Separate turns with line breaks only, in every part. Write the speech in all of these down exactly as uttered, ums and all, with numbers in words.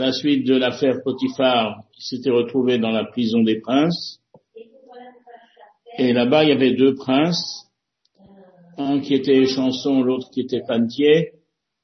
la suite de l'affaire Potiphar, il s'était retrouvé dans la prison des princes. Et là-bas, il y avait deux princes. Un qui était chanson, l'autre qui était panetier,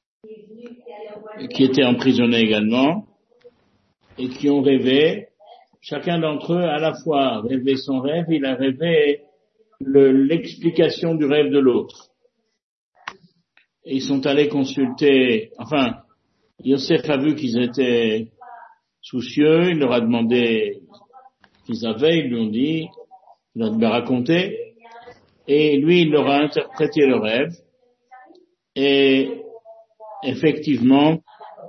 qui était emprisonné également, et qui ont rêvé. Chacun d'entre eux a à la fois rêvé son rêve, il a rêvé le, l'explication du rêve de l'autre. Et ils sont allés consulter, enfin, Yosef a vu qu'ils étaient soucieux, il leur a demandé ce qu'ils avaient, ils lui ont dit, il leur a raconté, et lui, il leur a interprété le rêve, et effectivement,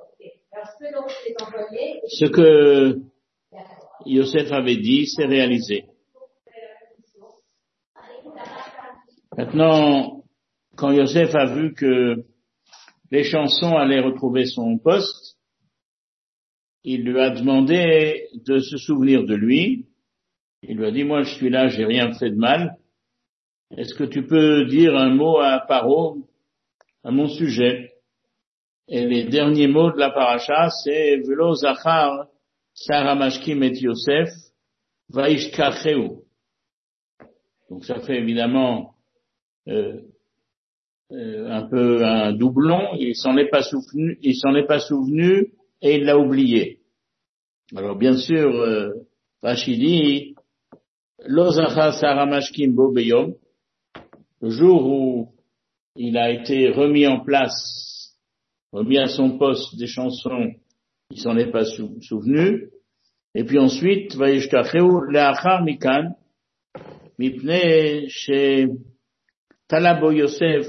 ce que Yosef avait dit, s'est réalisé. Maintenant, quand Yosef a vu que les chansons allaient retrouver son poste, il lui a demandé de se souvenir de lui. Il lui a dit, moi je suis là, j'ai rien fait de mal. Est-ce que tu peux dire un mot à Paro, à mon sujet? Et les derniers mots de la paracha, c'est Velo Zachar Sarah Mashkim et Yosef Vaishkacheu. Donc ça fait évidemment euh, euh, un peu un doublon. Il s'en est pas souvenu, il s'en est pas souvenu et il l'a oublié. Alors bien sûr, euh, Rachidi, Lo Zachar Sarah Mashkim Bo Beyom, le jour où il a été remis en place, remis à son poste des chansons, il s'en est pas sou- souvenu. Et puis ensuite, Vaishkacheu leachar mikan, mipnei she talabo Yosef,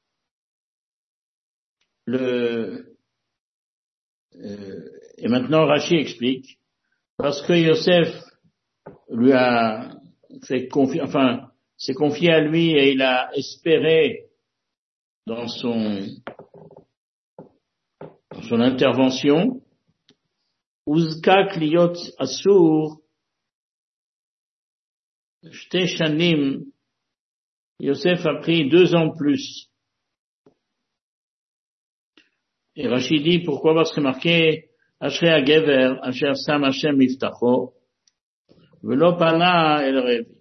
le, euh, et maintenant Rachi explique, parce que Yosef lui a fait confiance, enfin, s'est confié à lui et il a espéré dans son, dans son intervention, Uzkak liot asur, shte shanim, Yosef a pris deux ans de plus. Et Rachid dit, pourquoi? Parce que marqué, Ashrei HaGever, Asher Sam Hashem Miftacho, Velo Pana El Revi,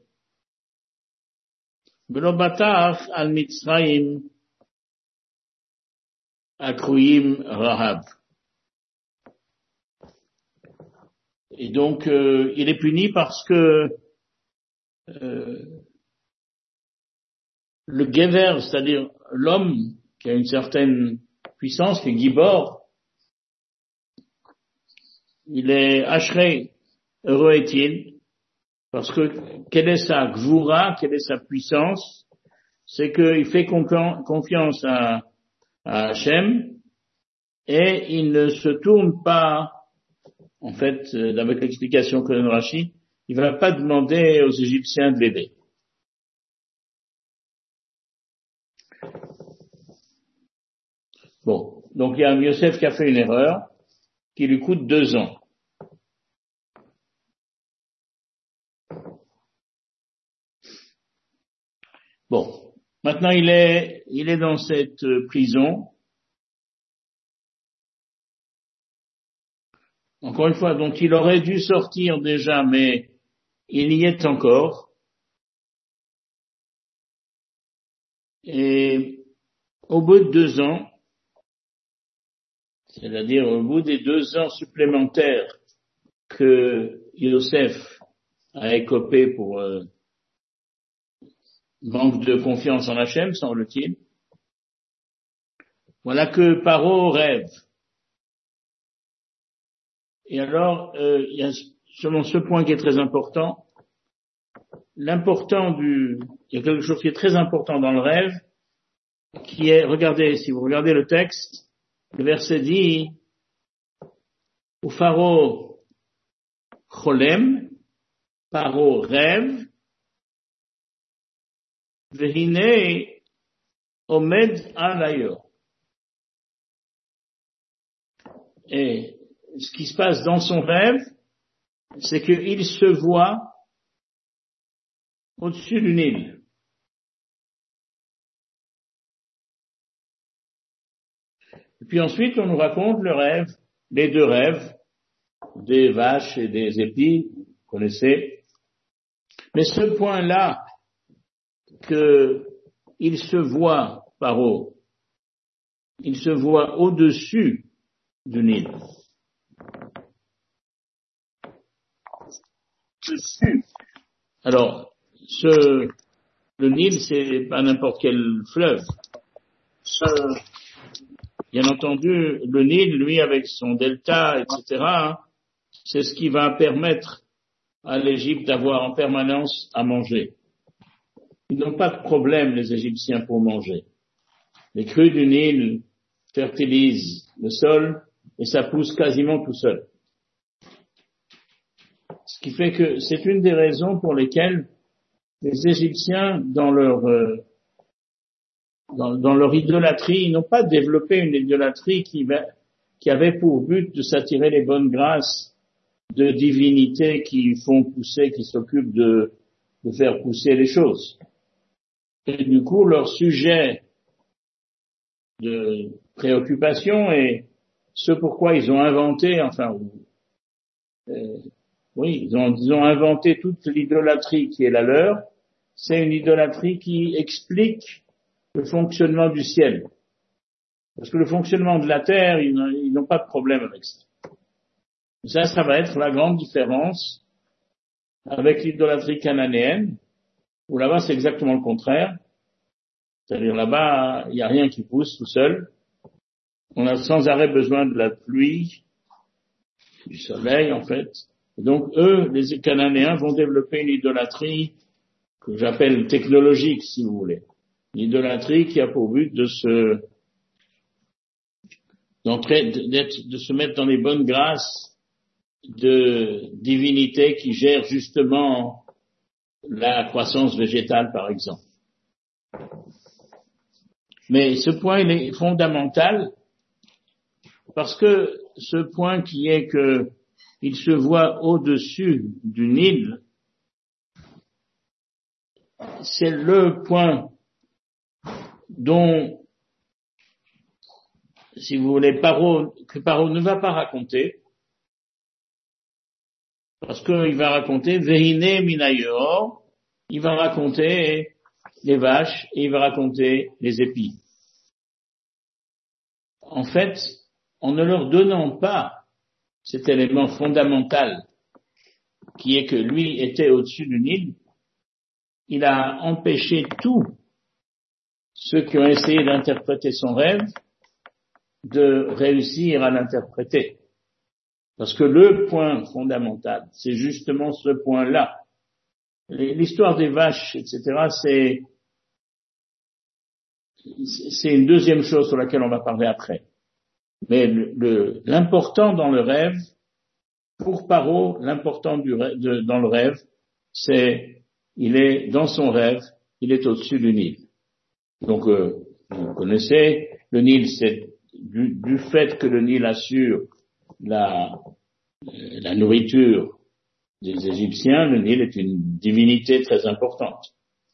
Velo Batach Al Mitzrayim, Akruyim Rahab. Et donc, euh, il est puni parce que euh, le Gever, c'est-à-dire l'homme qui a une certaine puissance, qui est Gibor, il est Ashrei, heureux est-il, parce que quelle est sa Gvura, quelle est sa puissance? C'est qu'il fait confiance à, à Hachem et il ne se tourne pas, en fait, euh, avec l'explication que donne Rashi, il ne va pas demander aux Égyptiens de l'aider. Bon, donc il y a un Yosef qui a fait une erreur qui lui coûte deux ans. Bon, maintenant il est, il est dans cette prison. Encore une fois, donc il aurait dû sortir déjà, mais il y est encore. Et au bout de deux ans, c'est-à-dire au bout des deux ans supplémentaires que Yosef a écopé pour euh, manque de confiance en Hachem, semble-t-il, voilà que Paro rêve. Et alors, euh, il y a selon ce point qui est très important, l'important du, il y a quelque chose qui est très important dans le rêve, qui est, regardez, si vous regardez le texte, le verset dit, ou Pharaon cholem, Paro rêve, vehine omed alayor. Et ce qui se passe dans son rêve, c'est qu'il se voit au-dessus d'une île. Et puis ensuite, on nous raconte le rêve, les deux rêves, des vaches et des épis, vous connaissez. Mais ce point-là, que il se voit, Paro, il se voit au-dessus du Nil. Dessus. Alors, ce, le Nil, c'est pas n'importe quel fleuve. Ce, bien entendu, le Nil, lui, avec son delta, et cetera, c'est ce qui va permettre à l'Égypte d'avoir en permanence à manger. Ils n'ont pas de problème, les Égyptiens, pour manger. Les crues du Nil fertilisent le sol et ça pousse quasiment tout seul. Ce qui fait que c'est une des raisons pour lesquelles les Égyptiens, dans leur euh, dans, dans leur idolâtrie, ils n'ont pas développé une idolâtrie qui, qui avait pour but de s'attirer les bonnes grâces de divinités qui font pousser, qui s'occupent de, de faire pousser les choses. Et du coup, leur sujet de préoccupation est ce pourquoi ils ont inventé, enfin, euh, oui, ils ont, ils ont inventé toute l'idolâtrie qui est la leur. C'est une idolâtrie qui explique le fonctionnement du ciel. Parce que le fonctionnement de la terre, ils n'ont, ils n'ont pas de problème avec ça. Ça, ça va être la grande différence avec l'idolâtrie cananéenne, où là-bas c'est exactement le contraire. C'est-à-dire là-bas, il n'y a rien qui pousse tout seul. On a sans arrêt besoin de la pluie, du soleil en fait. Et donc eux, les Cananéens, vont développer une idolâtrie que j'appelle technologique, si vous voulez. Une idolâtrie qui a pour but de se d'entrer, d'être, de se mettre dans les bonnes grâces de divinités qui gèrent justement la croissance végétale, par exemple. Mais ce point, il est fondamental parce que ce point qui est que il se voit au-dessus du Nil, c'est le point dont, si vous voulez, Paro, que Paro ne va pas raconter, parce qu'il va raconter Vehine Minayor, il va raconter les vaches et il va raconter les épis. En fait, en ne leur donnant pas cet élément fondamental qui est que lui était au-dessus du Nil, il a empêché tous ceux qui ont essayé d'interpréter son rêve de réussir à l'interpréter. Parce que le point fondamental, c'est justement ce point-là. L'histoire des vaches, et cetera, c'est, c'est une deuxième chose sur laquelle on va parler après. Mais le, le, l'important dans le rêve, pour Paro, l'important du rêve, de, dans le rêve, c'est, il est, dans son rêve, il est au-dessus du Nil. Donc, euh, vous connaissez, le Nil, c'est du, du fait que le Nil assure la, la nourriture des Égyptiens, le Nil est une divinité très importante.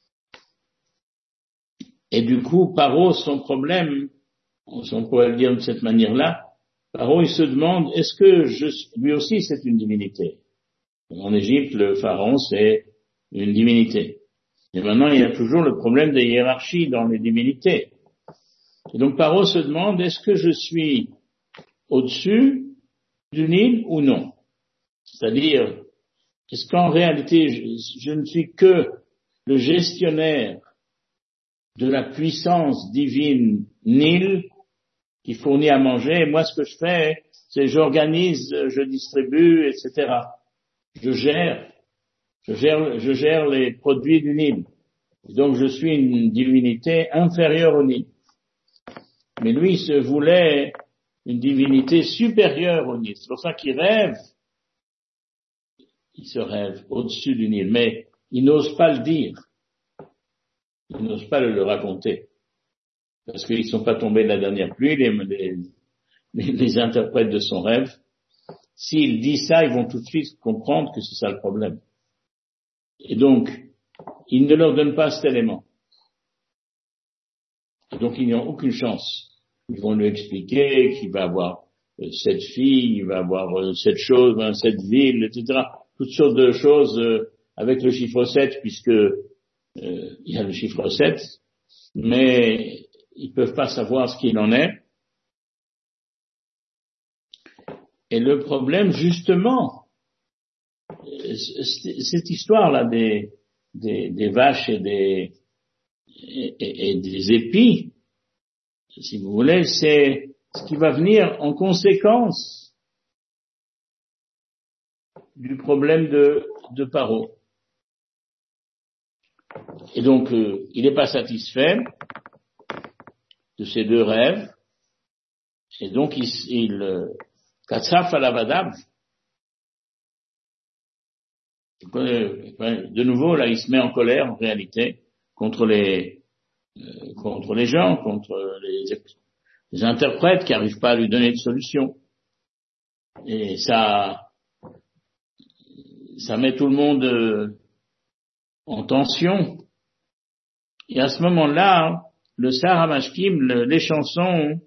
Et du coup, Paro, son problème, on pourrait le dire de cette manière-là, Paro, il se demande, est-ce que je, lui aussi c'est une divinité? En Égypte, le pharaon, c'est une divinité. Et maintenant, il y a toujours le problème des hiérarchies dans les divinités. Et donc, Paro se demande, est-ce que je suis au-dessus du Nil ou non? C'est-à-dire, est-ce qu'en réalité, je, je ne suis que le gestionnaire de la puissance divine Nil qui fournit à manger, et moi, ce que je fais, c'est j'organise, je distribue, et cetera. Je gère, je gère, je gère les produits du Nil. Et donc, je suis une divinité inférieure au Nil. Mais lui, il se voulait une divinité supérieure au Nil. C'est pour ça qu'il rêve. Il se rêve au-dessus du Nil. Mais il n'ose pas le dire. Il n'ose pas le, le raconter. Parce qu'ils ne sont pas tombés de la dernière pluie, les, les, les, les interprètes de son rêve. S'il dit ça, ils vont tout de suite comprendre que c'est ça le problème. Et donc, il ne leur donne pas cet élément. Et donc, ils n'ont aucune chance. Ils vont lui expliquer qu'il va avoir cette fille, il va avoir cette chose, cette ville, et cetera. Toutes sortes de choses euh, avec le chiffre sept, puisque euh, il y a le chiffre sept, mais ils peuvent pas savoir ce qu'il en est. Et le problème, justement, cette histoire-là des, des, des vaches et des, et, et, et des épis, si vous voulez, c'est ce qui va venir en conséquence du problème de, de Paro. Et donc, euh, il n'est pas satisfait de ces deux rêves, et donc il, il katsaf alavadav. De nouveau, là, il se met en colère, en réalité, contre les, euh, contre les gens, contre les, les interprètes qui n'arrivent pas à lui donner de solution. Et ça, ça met tout le monde euh, en tension. Et à ce moment-là, le Sar HaMashkim, le, les chansons,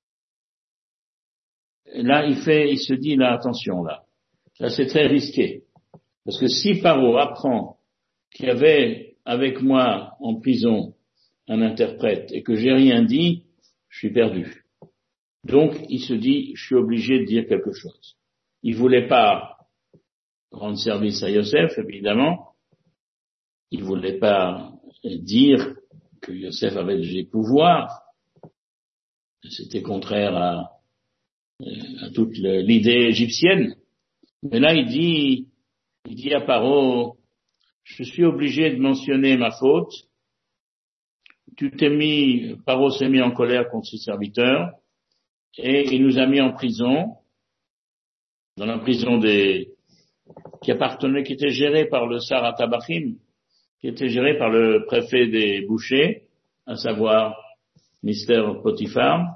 là, il fait, il se dit, là, attention, là. Là, c'est très risqué. Parce que si Paro apprend qu'il y avait avec moi en prison un interprète et que j'ai rien dit, je suis perdu. Donc, il se dit, je suis obligé de dire quelque chose. Il voulait pas rendre service à Yosef, évidemment. Il voulait pas dire que Yosef avait des pouvoirs. C'était contraire à, à toute l'idée égyptienne. Mais là, il dit, il dit à Paro, je suis obligé de mentionner ma faute. Tu t'es mis, Paro s'est mis en colère contre ses serviteurs et il nous a mis en prison, dans la prison des, qui appartenait, qui était gérée par le Sar HaTabachim, qui était gérée par le préfet des bouchers, à savoir Mister Potiphar.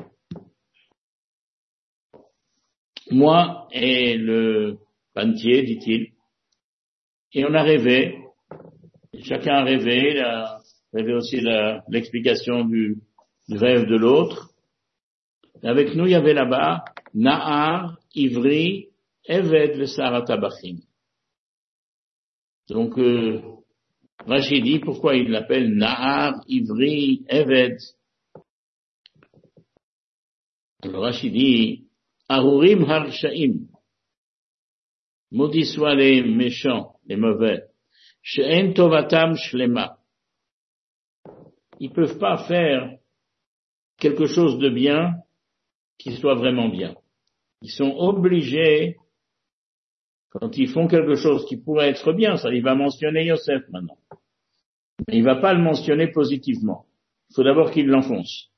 Moi et le pantier, dit-il, et on a rêvé, chacun a rêvé, il a rêvé aussi la, l'explication du, du rêve de l'autre. Et avec nous, il y avait là-bas Nahar, Ivri, Eved, le Sar HaTabachim. Donc, euh, Rashi dit pourquoi il l'appelle Nahar, Ivri, Eved. Alors Rashi dit Arurim Harshaim, maudits soient les méchants, les mauvais, She'en Tovatam Shlema. Ils peuvent pas faire quelque chose de bien qui soit vraiment bien. Ils sont obligés, quand ils font quelque chose qui pourrait être bien, ça, il va mentionner Yosef maintenant. Mais il va pas le mentionner positivement. Il faut d'abord qu'il l'enfonce.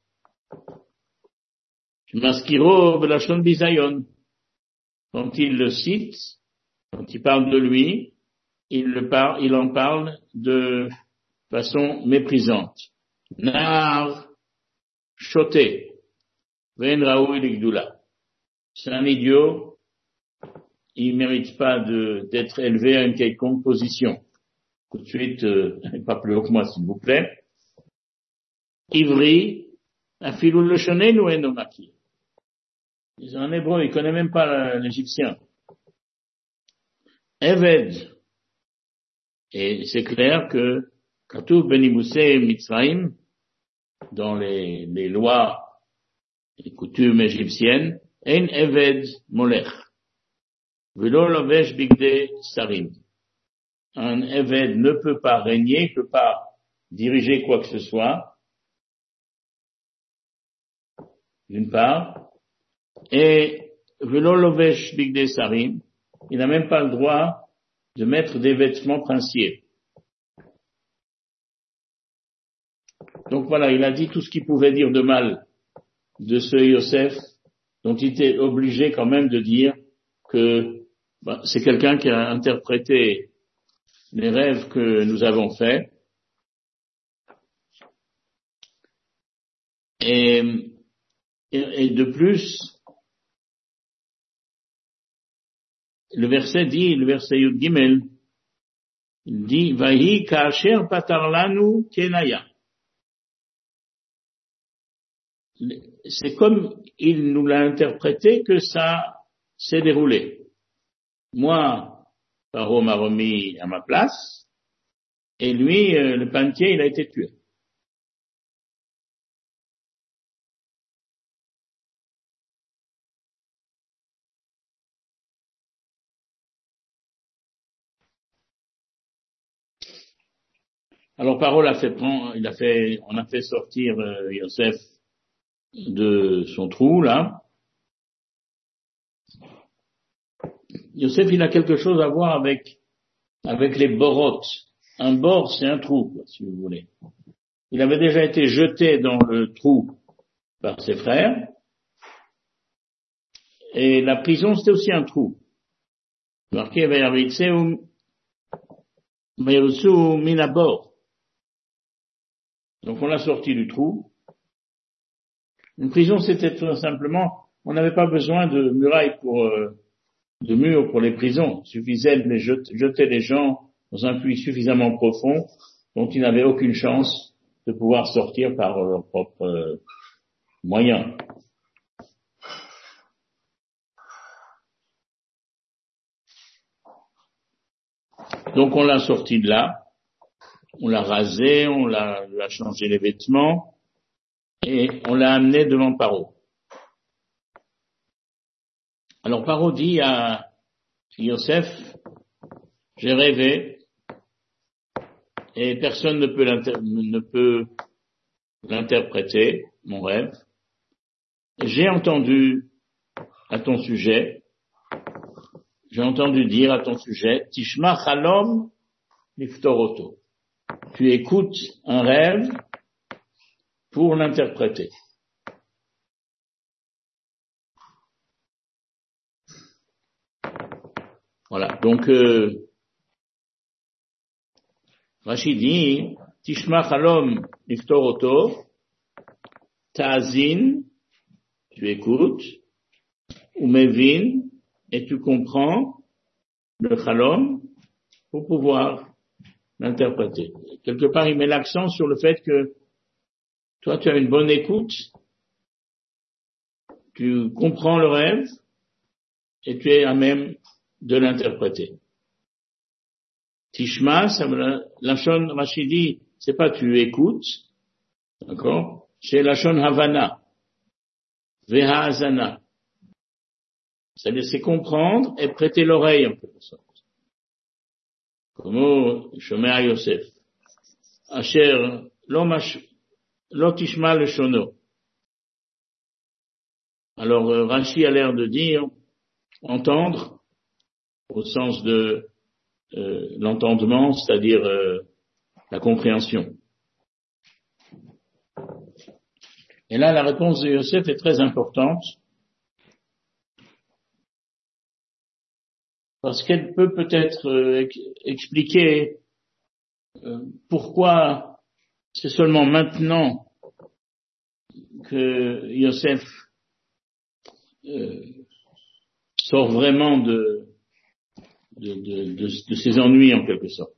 Maskiro Belashon Bizayon. Quand il le cite, quand il parle de lui, il le parle, il en parle de façon méprisante. Nar Shoté. Ven Raoui Ligdoula. C'est un idiot. Il mérite pas de, d'être élevé à une quelconque position. Tout de suite, euh, pas plus haut que moi, s'il vous plaît. Ivri, Afilou le Shoné, nous Enomaki. En hébreu, il connaît même pas l'égyptien. Eved. Et c'est clair que, Katoub Benimoussé Mitzrayim, dans les, les lois et coutumes égyptiennes, En Eved Molech. Velo Lovesh Bigde Sarim. Un Eved ne peut pas régner, ne peut pas diriger quoi que ce soit, d'une part, et Velo Lovesh Bigde Sarim, il n'a même pas le droit de mettre des vêtements princiers. Donc voilà, il a dit tout ce qu'il pouvait dire de mal de ce Yosef, dont il était obligé quand même de dire que bah, c'est quelqu'un qui a interprété les rêves que nous avons faits. Et, et, et de plus, le verset dit, le verset Yud Gimel, il dit, Vahi kasher patarlanu kenaya. c'est comme il nous l'a interprété que ça s'est déroulé. Moi, Paro m'a remis à ma place, et lui, euh, le panetier, il a été tué. Alors Paro l'a fait prendre, il a fait, on a fait sortir euh, Yosef de son trou là. Yosef, il a quelque chose à voir avec avec les borotes. Un bord, c'est un trou, si vous voulez. Il avait déjà été jeté dans le trou par ses frères, et la prison, c'était aussi un trou. Marqué Minabor. Donc on l'a sorti du trou. Une prison, c'était tout simplement, on n'avait pas besoin de murailles pour, euh, de murs pour les prisons. Il suffisait de les jeter, jeter les gens dans un puits suffisamment profond dont ils n'avaient aucune chance de pouvoir sortir par leurs propres euh, moyens. Donc on l'a sorti de là, on l'a rasé, on l'a, l'a changé les vêtements et on l'a amené devant Paro. Alors Paro dit à Yosef, j'ai rêvé et personne ne peut, ne peut l'interpréter, mon rêve. J'ai entendu à ton sujet, j'ai entendu dire à ton sujet, Tishma Chalom Liftoroto. Tu écoutes un rêve pour l'interpréter. Voilà, donc euh, Rashi dit, Tishma Chalom Liftoroto, Ta'azin, tu écoutes, ou Mevin, et tu comprends le Chalom pour pouvoir l'interpréter. Quelque part, il met l'accent sur le fait que toi, tu as une bonne écoute, tu comprends le rêve, et tu es à même de l'interpréter. Tishma, ça me, Lachon Rachidi, c'est pas tu écoutes, d'accord? C'est Lachon Havana, Veha Hazana. C'est-à-dire, c'est comprendre et prêter l'oreille, en quelque sorte. Comme Shomer Yosef. Asher, lo tishma le shono. Alors, Rashi a l'air de dire, entendre, au sens de euh, l'entendement, c'est-à-dire euh, la compréhension. Et là, la réponse de Yosef est très importante, parce qu'elle peut peut-être euh, expliquer euh, pourquoi c'est seulement maintenant que Yosef euh, sort vraiment de, de, de, de, de ses ennuis en quelque sorte.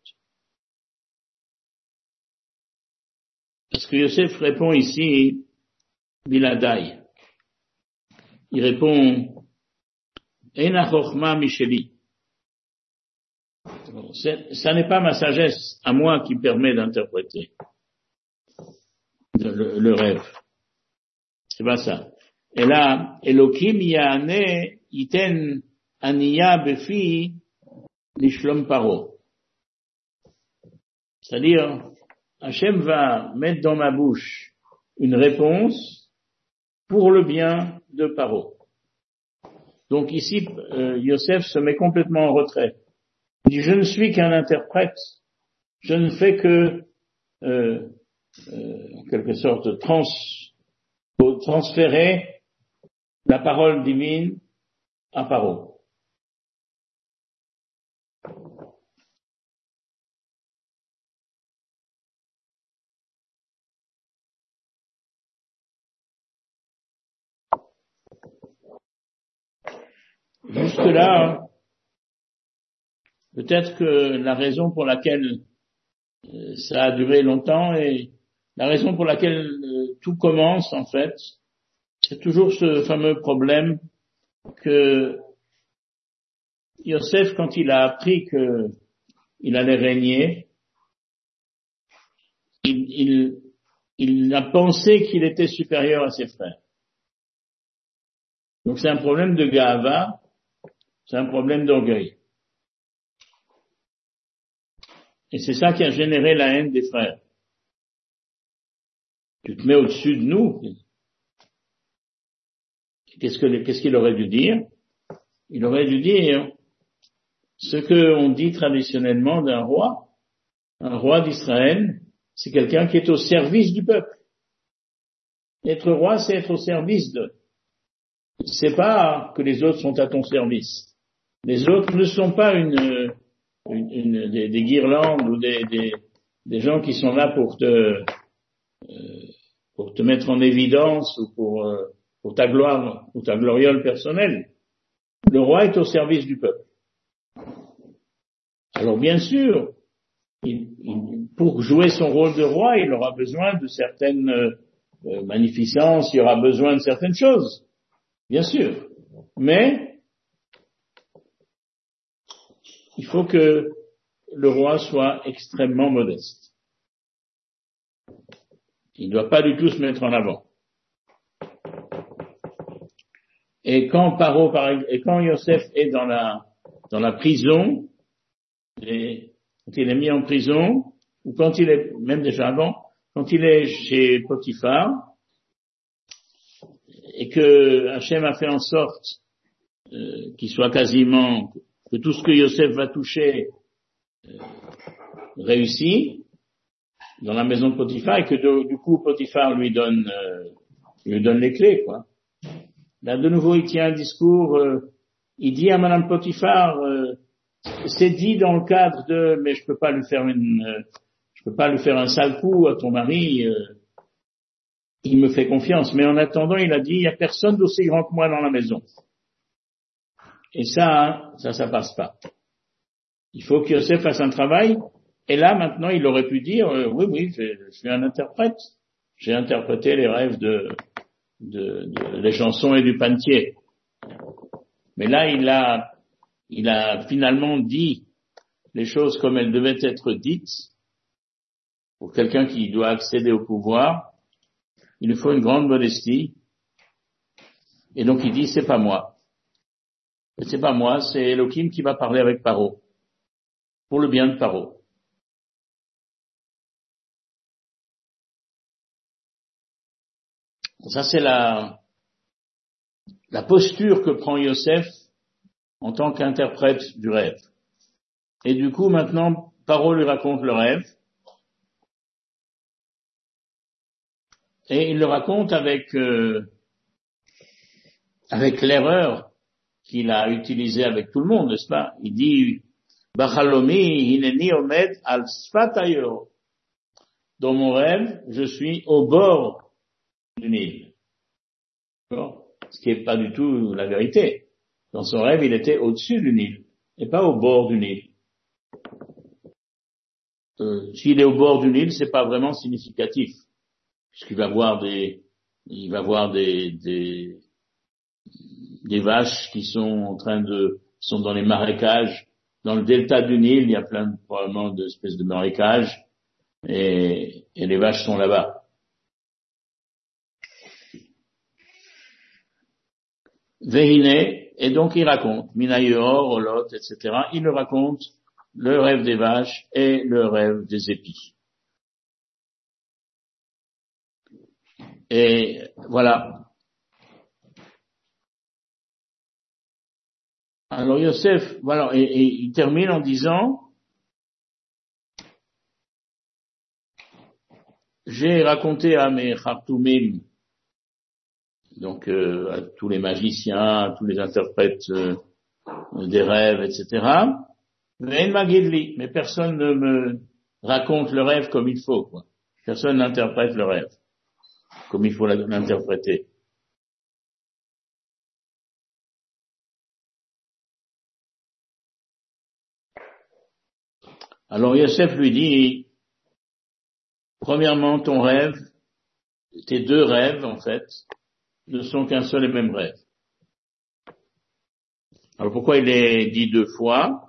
Parce que Yosef répond ici Biladai. Il répond Ena Chochma Micheli. Ça n'est pas ma sagesse à moi qui permet d'interpréter le, le rêve. C'est pas ça. Et là, Elohim Yahane Iten Aniya Befi Lishlom Paro. C'est-à-dire, Hachem va mettre dans ma bouche une réponse pour le bien de Paro. Donc ici, euh, Yosef se met complètement en retrait. Il dit, je ne suis qu'un interprète, je ne fais que, euh, euh, en quelque sorte, trans, transférer la parole divine à Paro. Jusque là, peut-être que la raison pour laquelle euh, ça a duré longtemps et la raison pour laquelle euh, tout commence en fait, c'est toujours ce fameux problème que Yosef, quand il a appris qu'il allait régner, il, il, il a pensé qu'il était supérieur à ses frères. Donc c'est un problème de ga'ava, c'est un problème d'orgueil. Et c'est ça qui a généré la haine des frères. Tu te mets au-dessus de nous. Qu'est-ce que, qu'est-ce qu'il aurait dû dire? Il aurait dû dire ce qu'on dit traditionnellement d'un roi. Un roi d'Israël, c'est quelqu'un qui est au service du peuple. Être roi, c'est être au service de. C'est pas que les autres sont à ton service. Les autres ne sont pas une, une, une des, des guirlandes ou des, des, des gens qui sont là pour te, euh, pour te mettre en évidence ou pour, euh, pour ta gloire ou ta gloriole personnelle. Le roi est au service du peuple. Alors bien sûr, il, il, pour jouer son rôle de roi, il aura besoin de certaines euh, magnificences, il aura besoin de certaines choses, bien sûr. Mais il faut que le roi soit extrêmement modeste. Il ne doit pas du tout se mettre en avant. Et quand Paro, et quand Yosef est dans la dans la prison, et quand il est mis en prison, ou quand il est, même déjà avant, quand il est chez Potiphar, et que Hachem a fait en sorte euh, qu'il soit quasiment, que tout ce que Yosef va toucher euh, réussit dans la maison de Potiphar, et que de, du coup Potiphar lui donne, euh, lui donne les clés, quoi. Là, de nouveau, il tient un discours, euh, il dit à Madame Potiphar, euh, c'est dit dans le cadre de, mais je peux pas lui faire une, euh, je peux pas lui faire un sale coup à ton mari, euh, il me fait confiance. Mais en attendant, il a dit, il y a personne d'aussi grand que moi dans la maison. Et ça, hein, ça, ça passe pas. Il faut que Yosef fasse un travail. Et là, maintenant, il aurait pu dire, euh, oui, oui, je, je suis un interprète. J'ai interprété les rêves de, de, de les chansons et du panetier. Mais là, il a, il a finalement dit les choses comme elles devaient être dites. Pour quelqu'un qui doit accéder au pouvoir, il lui faut une grande modestie. Et donc il dit, c'est pas moi. Et c'est pas moi, c'est Elohim qui va parler avec Paro. Pour le bien de Paro. Ça, c'est la, la posture que prend Yosef en tant qu'interprète du rêve. Et du coup, maintenant, Paro lui raconte le rêve. Et il le raconte avec, euh, avec l'erreur qu'il a utilisée avec tout le monde, n'est-ce pas? Il dit, Bachalomi hineni omed al sfat hayor. Dans mon rêve, je suis au bord du Nil. D'accord? Ce qui n'est pas du tout la vérité. Dans son rêve, il était au-dessus du Nil, et pas au bord du Nil. Euh, s'il est au bord du Nil, c'est pas vraiment significatif, puisqu'il va voir des, il va voir des, des, des vaches qui sont en train de, sont dans les marécages. Dans le delta du Nil, il y a plein de, probablement d'espèces de marécages, et, et les vaches sont là-bas. Vehine, et donc il raconte, Minayor, Olot, et cetera. Il le raconte, le rêve des vaches et le rêve des épis. Et voilà. Alors Yosef, voilà, et, et il termine en disant, j'ai raconté à mes Khartoumim, donc euh, à tous les magiciens, à tous les interprètes euh, des rêves, et cetera. Mais personne ne me raconte le rêve comme il faut, quoi. Personne n'interprète le rêve comme il faut l'interpréter. Alors Yosef lui dit, premièrement, ton rêve, tes deux rêves en fait, ne sont qu'un seul et même rêve. Alors pourquoi il est dit deux fois?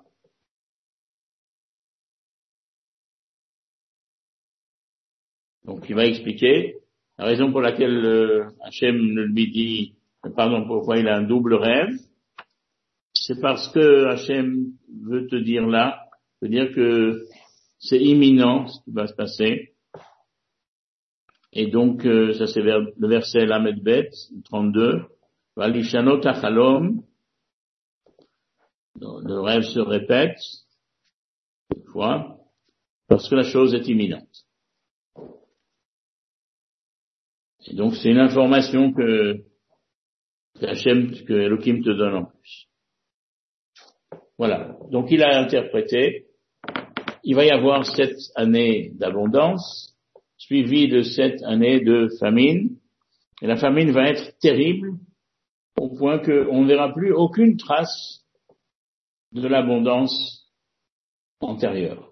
Donc il va expliquer la raison pour laquelle euh, Hachem lui dit, pardon, pourquoi il a un double rêve. C'est parce que Hachem veut te dire là, veut dire que c'est imminent ce qui va se passer. Et donc, euh, ça c'est vers, le verset Lamed Bet, trente-deux. Valishanot achalom. Le rêve se répète, une fois, parce que la chose est imminente. Et donc, c'est une information que, que Hachem, que Elohim te donne en plus. Voilà. Donc, il a interprété. Il va y avoir sept années d'abondance, suivies de sept années de famine. Et la famine va être terrible, au point qu'on ne verra plus aucune trace de l'abondance antérieure.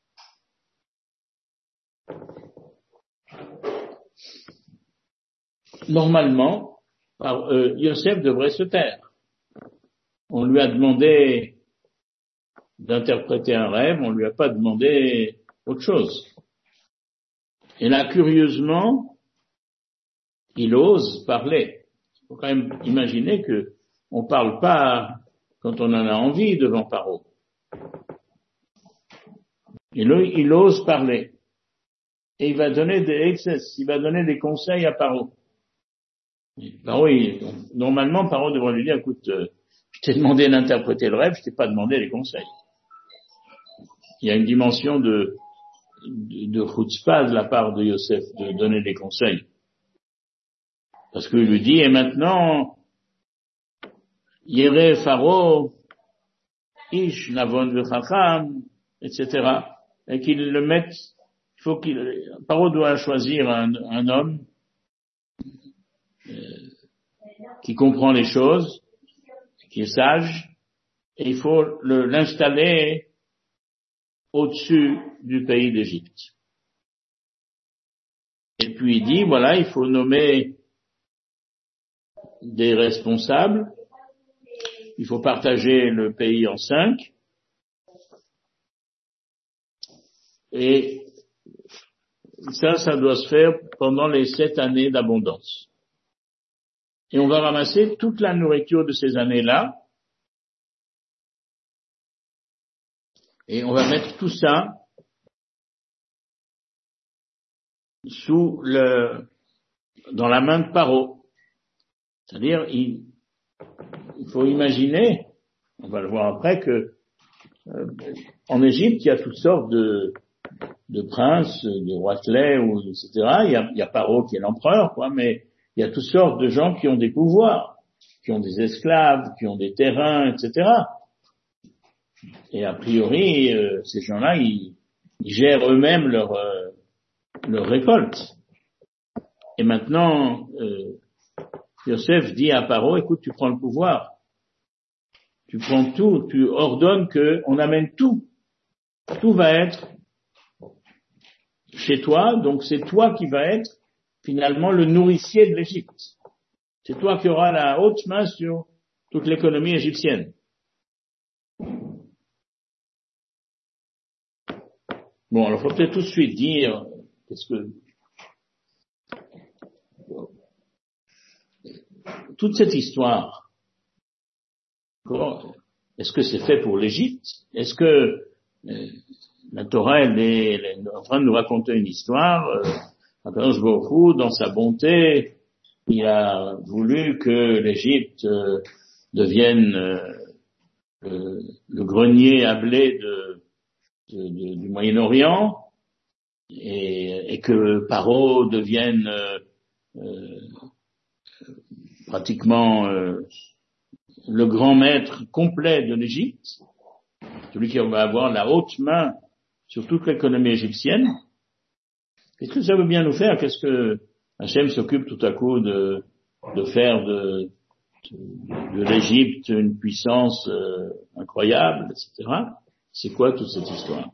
Normalement, par, euh, Yosef devrait se taire. On lui a demandé d'interpréter un rêve, on lui a pas demandé autre chose. Et là, curieusement, il ose parler. Il faut quand même imaginer que on parle pas quand on en a envie devant Paro. Il, il ose parler. Et il va donner des excès, il va donner des conseils à Paro. Paro, il, normalement, Paro devrait lui dire, écoute, euh, je t'ai demandé d'interpréter le rêve, je t'ai pas demandé les conseils. Il y a une dimension de, de, de chutzpah de la part de Yosef de donner des conseils. Parce qu'il lui dit, et maintenant, Yere Pharaon, Ish, Navon Vechacham, et cetera. Et qu'il le mette, il faut qu'il, Pharaon doit choisir un, un homme euh, qui comprend les choses, qui est sage, et il faut le, l'installer au-dessus du pays d'Égypte. Et puis il dit, voilà, il faut nommer des responsables, il faut partager le pays en cinq, et ça, ça doit se faire pendant les sept années d'abondance. Et on va ramasser toute la nourriture de ces années-là, et on va mettre tout ça sous le, dans la main de Paro. C'est-à-dire, il, il faut imaginer, on va le voir après, que euh, en Égypte, il y a toutes sortes de, de princes, de roitelets, ou, et cetera. Il y a, il y a Paro qui est l'empereur, quoi, mais il y a toutes sortes de gens qui ont des pouvoirs, qui ont des esclaves, qui ont des terrains, et cetera. Et a priori, euh, ces gens-là, ils, ils gèrent eux-mêmes leur, euh, leur récolte. Et maintenant, euh, Yosef dit à Paro, écoute, tu prends le pouvoir. Tu prends tout, tu ordonnes que on amène tout. Tout va être chez toi, donc c'est toi qui vas être finalement le nourricier de l'Égypte. C'est toi qui auras la haute main sur toute l'économie égyptienne. Bon, alors il faut peut-être tout de suite dire, qu'est-ce que toute cette histoire, est-ce que c'est fait pour l'Égypte? Est-ce que euh, la Torah elle est, elle est en train de nous raconter une histoire? euh, Akadosh Baruch Hu, dans sa bonté, il a voulu que l'Égypte euh, devienne euh, euh, le grenier à blé de, de, de, du Moyen-Orient, et, et que Paro devienne euh, euh, pratiquement euh, le grand maître complet de l'Égypte, celui qui va avoir la haute main sur toute l'économie égyptienne. Qu'est-ce que ça veut bien nous faire? Qu'est-ce que Hachem s'occupe tout à coup de, de faire de, de, de l'Égypte une puissance euh, incroyable, et cetera. C'est quoi toute cette histoire?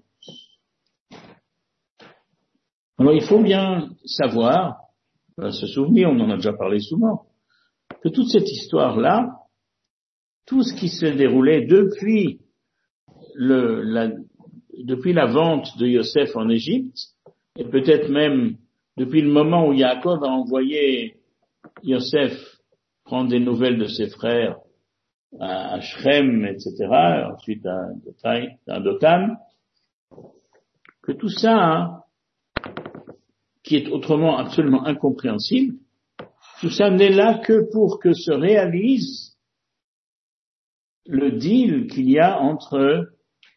Alors il faut bien savoir, se souvenir, on en a déjà parlé souvent, que toute cette histoire-là, tout ce qui s'est déroulé depuis le, la, depuis la vente de Yosef en Égypte, et peut-être même depuis le moment où Yaakov a envoyé Yosef prendre des nouvelles de ses frères à Shrem, et cetera, ensuite à Dothan, que tout ça, hein, qui est autrement absolument incompréhensible, tout ça n'est là que pour que se réalise le deal qu'il y a entre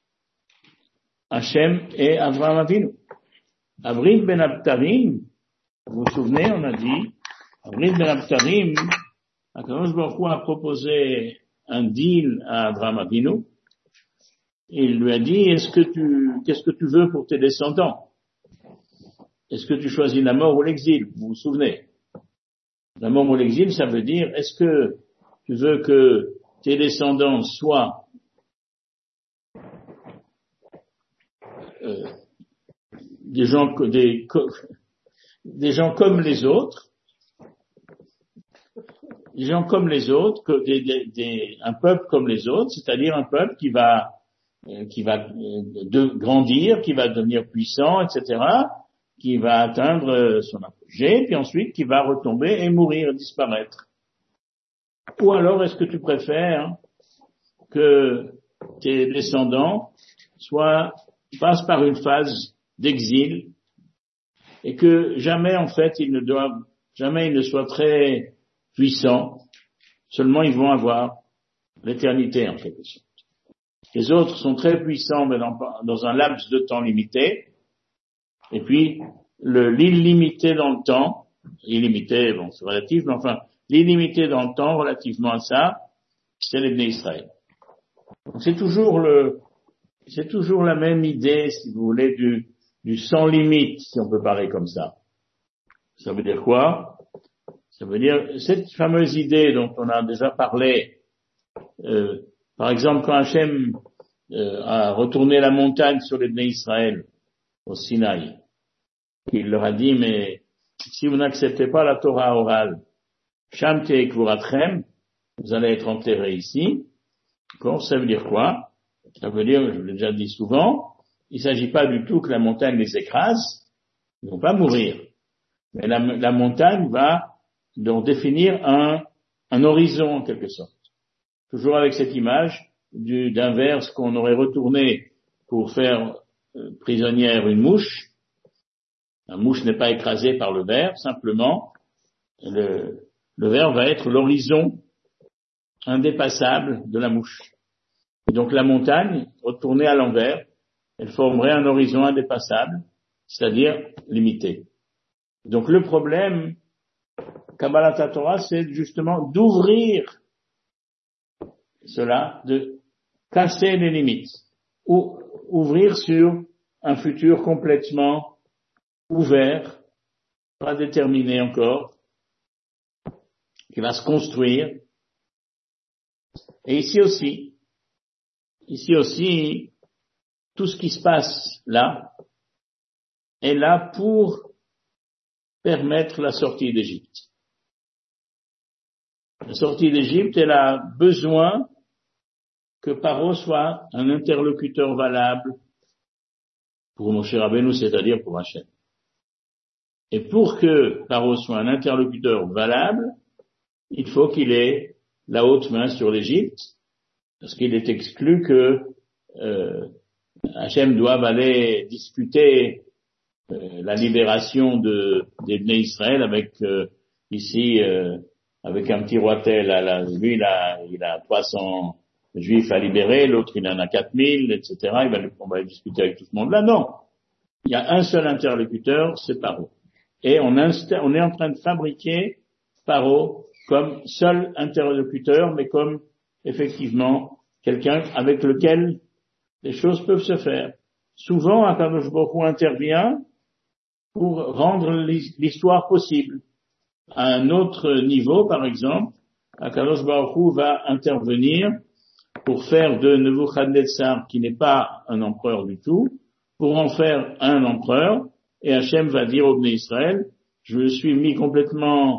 Hachem et Avraham Avinu. Avrim ben Abtarim, vous vous souvenez, on a dit, Avrim ben Abtarim, Akadosh Baruch Hu a proposé un deal à Avraham Avinu. Il lui a dit, est-ce que tu, qu'est-ce que tu veux pour tes descendants? Est-ce que tu choisis la mort ou l'exil? Vous vous souvenez? La mort ou l'exil, ça veut dire, est-ce que tu veux que tes descendants soient euh, des gens, des, des gens comme les autres, des gens comme les autres, que des, des, des, un peuple comme les autres, c'est-à-dire un peuple qui va, euh, qui va de, grandir, qui va devenir puissant, et cetera, qui va atteindre son apogée, puis ensuite qui va retomber et mourir, disparaître. Ou alors est-ce que tu préfères que tes descendants soient, passent par une phase d'exil et que jamais en fait ils ne doivent, jamais ils ne soient très puissants, seulement ils vont avoir l'éternité en fait. Les autres sont très puissants mais dans, dans un laps de temps limité, et puis le, l'illimité dans le temps, illimité, bon c'est relatif, mais enfin l'illimité dans le temps relativement à ça, c'est les Bnei Israël. Donc c'est toujours le, c'est toujours la même idée, si vous voulez, du, du sans limite, si on peut parler comme ça. Ça veut dire quoi? Ça veut dire, cette fameuse idée dont on a déjà parlé, euh, par exemple, quand Hachem euh, a retourné la montagne sur les Bnei Israël, au Sinaï, il leur a dit, mais si vous n'acceptez pas la Torah orale, Sham Te'ekvuratrem, vous allez être enterrés ici. D'accord, ça veut dire quoi? Ça veut dire, je l'ai déjà dit souvent, il ne s'agit pas du tout que la montagne les écrase, ils ne vont pas mourir. Mais la, la montagne va donc définir un, un horizon en quelque sorte. Toujours avec cette image du, d'un verre qu'on aurait retourné pour faire euh, prisonnière une mouche. La mouche n'est pas écrasée par le verre, simplement le, le verre va être l'horizon indépassable de la mouche. Et donc la montagne, retournée à l'envers, elle formerait un horizon indépassable, c'est-à-dire limité. Donc le problème, Kabbalat Torah, c'est justement d'ouvrir cela, de casser les limites, ou ouvrir sur un futur complètement ouvert, pas déterminé encore, qui va se construire. Et ici aussi, ici aussi, tout ce qui se passe là est là pour permettre la sortie d'Égypte. La sortie d'Égypte, elle a besoin que Paro soit un interlocuteur valable pour Moshe Rabbeinu, c'est-à-dire pour Hachem. Et pour que Paro soit un interlocuteur valable, il faut qu'il ait la haute main sur l'Égypte, parce qu'il est exclu que euh, Hachem doive aller discuter euh, la libération de, des Bnei Israël avec euh, ici euh, avec un petit roitel. Là, lui, il a, il a trois cents juifs à libérer, l'autre il en a quatre mille, et cetera. Il va, on va discuter avec tout ce monde-là. Non, il y a un seul interlocuteur, c'est Paro. Et on, insta- on est en train de fabriquer Paro comme seul interlocuteur, mais comme effectivement quelqu'un avec lequel les choses peuvent se faire. Souvent, Akadosh Baruch Hu intervient pour rendre l'histoire possible. À un autre niveau, par exemple, Akadosh Baruch Hu va intervenir pour faire de Nebuchadnezzar, qui n'est pas un empereur du tout, pour en faire un empereur, et Hachem va dire au Bnei Israël, je me suis mis complètement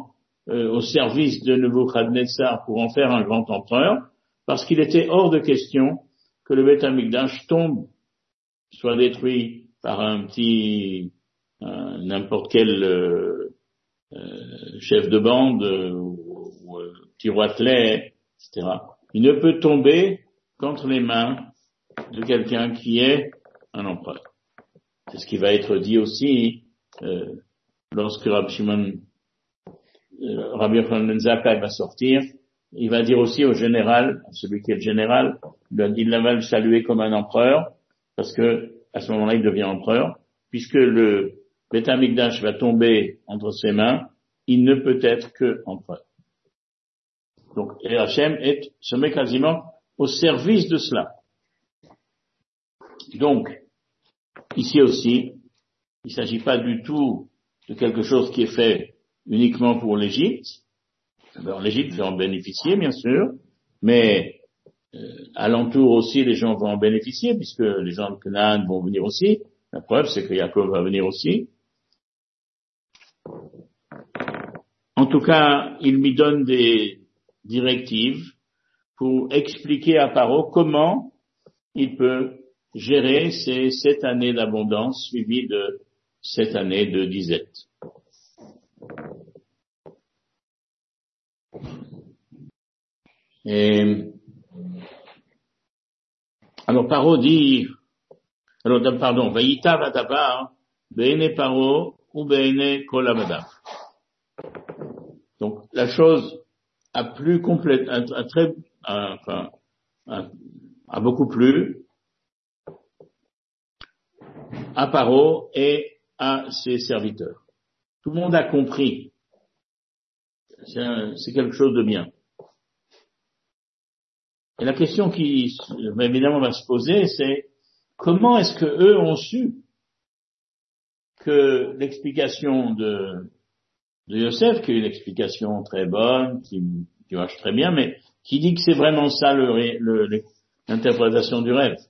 euh, au service de Nebuchadnezzar pour en faire un grand empereur, parce qu'il était hors de question que le Beth Amikdash tombe, soit détruit par un petit, un, n'importe quel euh, euh, chef de bande euh, ou, ou euh, petit roitelet, et cetera. Il ne peut tomber qu'entre les mains de quelqu'un qui est un empereur. C'est ce qui va être dit aussi euh, lorsque Rabbi Shimon, euh, Rabbi Yochanan ben Zakkai va sortir. Il va dire aussi au général, celui qui est le général, il va le saluer comme un empereur, parce que à ce moment-là, il devient empereur, puisque le Beth Amikdash va tomber entre ses mains, il ne peut être que empereur. Donc, et Hachem est, se met quasiment au service de cela. Donc, ici aussi, il ne s'agit pas du tout de quelque chose qui est fait uniquement pour l'Égypte. Alors, l'Égypte va en bénéficier, bien sûr, mais euh, alentour aussi, les gens vont en bénéficier, puisque les gens de Canaan vont venir aussi. La preuve, c'est que Jacob va venir aussi. En tout cas, il lui donne des directives pour expliquer à Paro comment il peut gérer ces sept années d'abondance suivies de sept années de disette. Et alors Paro dit, alors pardon, Vayita vadabar beine Paro ou beine kol avadav. Donc la chose a plus complète, a, a très, a, enfin, a, a beaucoup plu à Paro et à ses serviteurs. Tout le monde a compris. C'est, un, c'est quelque chose de bien. Et la question qui, évidemment, va se poser, c'est comment est-ce que eux ont su que l'explication de, de Yosef, qui est une explication très bonne, qui, qui marche très bien, mais qui dit que c'est vraiment ça le, le, l'interprétation du rêve.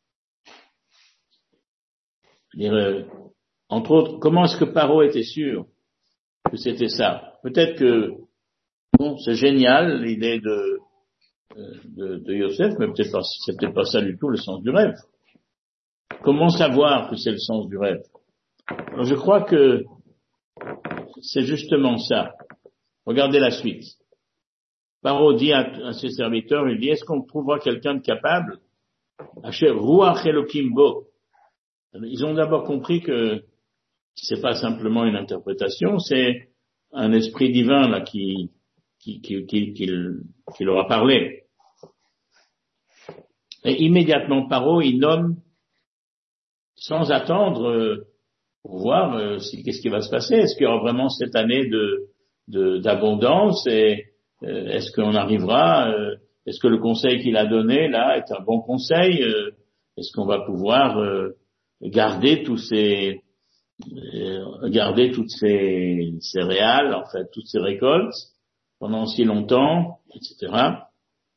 C'est-à-dire, euh, entre autres, comment est-ce que Paro était sûr que c'était ça? Peut-être que, bon, c'est génial l'idée de De, de Yosef, mais peut-être pas, c'est peut-être pas ça du tout le sens du rêve. Comment savoir que c'est le sens du rêve? Alors je crois que c'est justement ça. Regardez la suite. Paro dit à, à ses serviteurs, il dit, est-ce qu'on trouvera quelqu'un de capable? Ruach Elokim bo. Ils ont d'abord compris que c'est pas simplement une interprétation, c'est un esprit divin là qui qui qui qui, qui, qui leur a parlé. Et immédiatement, Paro, il nomme, sans attendre, euh, pour voir euh, si, qu'est-ce qui va se passer. Est-ce qu'il y aura vraiment cette année de, de d'abondance et euh, est-ce qu'on arrivera euh, est-ce que le conseil qu'il a donné là est un bon conseil euh, est-ce qu'on va pouvoir euh, garder tous ces euh, garder toutes ces céréales, en fait, toutes ces récoltes pendant si longtemps, et cetera.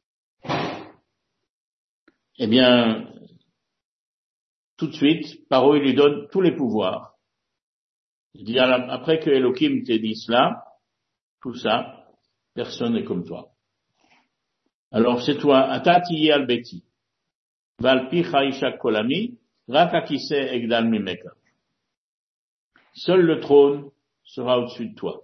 Eh bien, tout de suite, Paro, il lui donne tous les pouvoirs. Il dit, après que Elohim t'ait dit cela, tout ça, personne n'est comme toi. Alors c'est toi, atati albeti, valpi chaishak kolami, rakakise egdal mimeka. Seul le trône sera au-dessus de toi.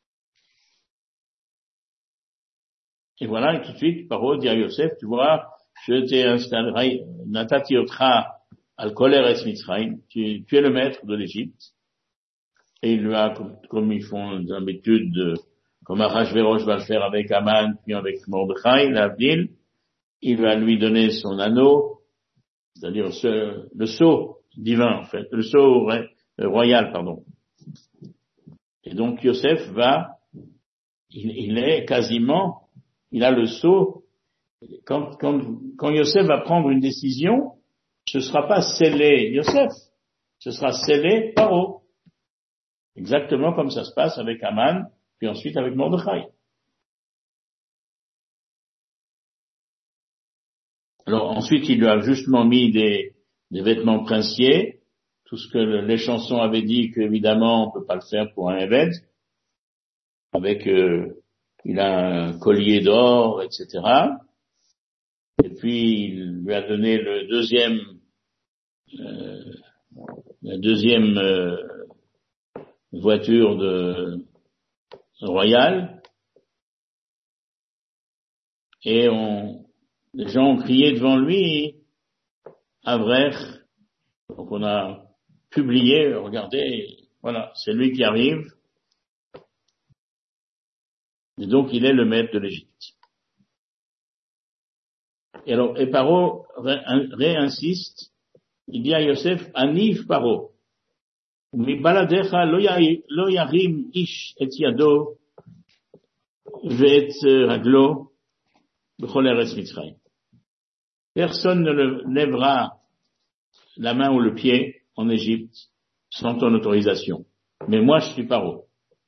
Et voilà, et tout de suite, Paro dit à Yosef, tu vois, je t'ai installé, natati otra al koler es Mitzrayim, tu, tu es le maître de l'Égypte. Et il lui a, comme, comme ils font d'habitude, de, comme Achashverosh va le faire avec Aman, puis avec Mordechai, l'Avdil, il va lui donner son anneau, c'est-à-dire ce, le sceau divin, en fait, le sceau royal, pardon. Et donc Yosef va, il, il est quasiment, il a le sceau. Quand, quand, quand Yosef va prendre une décision, ce sera pas scellé Yosef, ce sera scellé Paro. Exactement comme ça se passe avec Aman, puis ensuite avec Mordechai. Alors ensuite, il lui a justement mis des, des vêtements princiers, tout ce que le, les chansons avaient dit qu'évidemment on peut pas le faire pour un évêque. avec, euh, il a un collier d'or, et cetera. Et puis, il lui a donné le deuxième, euh, la deuxième euh, voiture de royale. Et on, les gens ont crié devant lui, Avrech. Donc on a publié, regardez, voilà, c'est lui qui arrive. Et donc il est le maître de l'Égypte. Et alors, et Paro réinsiste, il dit à Yosef, Aniv Paro, mi baladecha lo yarim ish et yado ve'et raglo b'chol eretz Mitzrayim. Personne ne le lèvera la main ou le pied en Égypte sans ton autorisation. Mais moi, je suis Paro.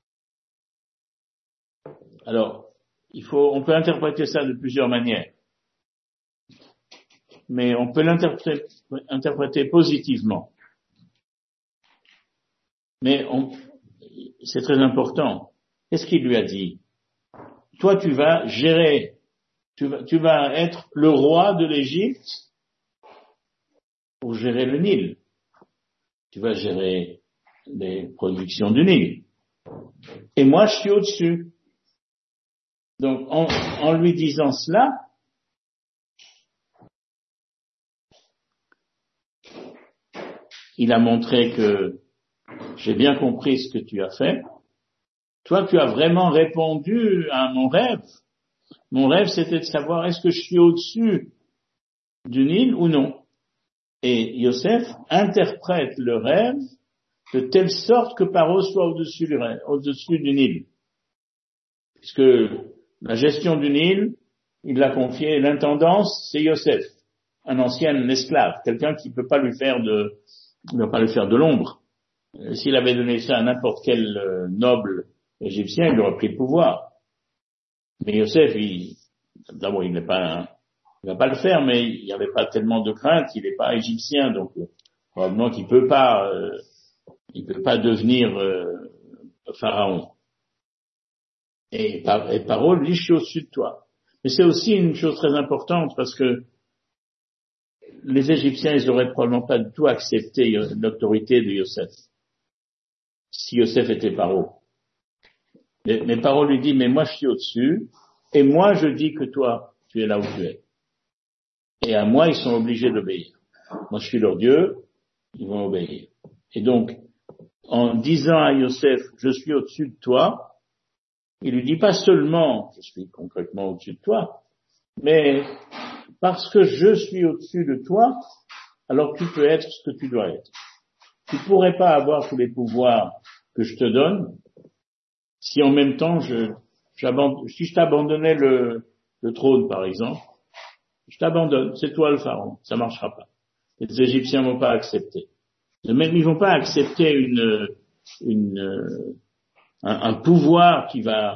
Alors, il faut, on peut interpréter ça de plusieurs manières. Mais on peut l'interpréter interpréter positivement. Mais on, c'est très important. Qu'est-ce qu'il lui a dit? Toi, tu vas gérer, tu vas, tu vas être le roi de l'Égypte pour gérer le Nil. Tu vas gérer les productions du Nil. Et moi, je suis au-dessus. Donc, en, en lui disant cela, il a montré que j'ai bien compris ce que tu as fait. Toi, tu as vraiment répondu à mon rêve. Mon rêve, c'était de savoir est-ce que je suis au-dessus du Nil ou non. Et Yosef interprète le rêve de telle sorte que Paro soit au-dessus du, au-dessus du Nil. Puisque la gestion du Nil, il l'a confié, l'intendance, c'est Yosef, un ancien esclave, quelqu'un qui ne peut pas lui faire de, il ne va pas lui faire de l'ombre. S'il avait donné ça à n'importe quel euh, noble égyptien, il aurait pris le pouvoir. Mais Yosef, il, d'abord, il n'est pas, il va pas le faire, mais il n'y avait pas tellement de crainte, il n'est pas égyptien, donc euh, probablement qu'il peut pas, euh, il peut pas devenir euh, pharaon. Et, et Paro, lui, je suis au-dessus de toi. Mais c'est aussi une chose très importante parce que les Égyptiens, ils auraient probablement pas du tout accepté l'autorité de Yosef. Si Yosef était Paro. Mais, mais Paro lui dit, mais moi je suis au-dessus, et moi je dis que toi, tu es là où tu es. Et à moi, ils sont obligés d'obéir. Moi je suis leur Dieu, ils vont obéir. Et donc, en disant à Yosef, je suis au-dessus de toi, il lui dit pas seulement, je suis concrètement au-dessus de toi, mais parce que je suis au-dessus de toi, alors tu peux être ce que tu dois être. Tu ne pourrais pas avoir tous les pouvoirs que je te donne si en même temps je, j'abandonne, si je t'abandonnais le, le trône par exemple, je t'abandonne, c'est toi le pharaon, ça marchera pas. Les Égyptiens vont pas accepter. Même ils vont pas accepter une, une, un, un pouvoir qui va,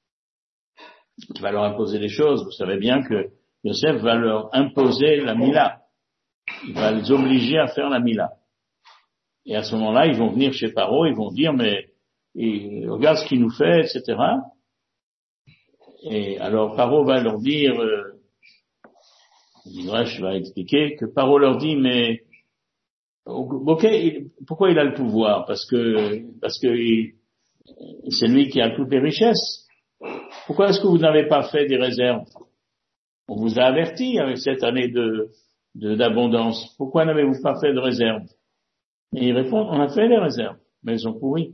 qui va leur imposer des choses. Vous savez bien que Yosef va leur imposer la Mila. Il va les obliger à faire la Mila. Et à ce moment-là, ils vont venir chez Paro, ils vont dire, mais et, regarde ce qu'il nous fait, et cetera. Et alors Paro va leur dire, euh, je vais expliquer, que Paro leur dit, mais ok, pourquoi il a le pouvoir? Parce que parce que il, c'est lui qui a toutes les richesses. Pourquoi est-ce que vous n'avez pas fait des réserves? On vous a averti avec cette année de, de d'abondance. Pourquoi n'avez-vous pas fait de réserves? Et il répond, on a fait des réserves, mais elles ont pourri.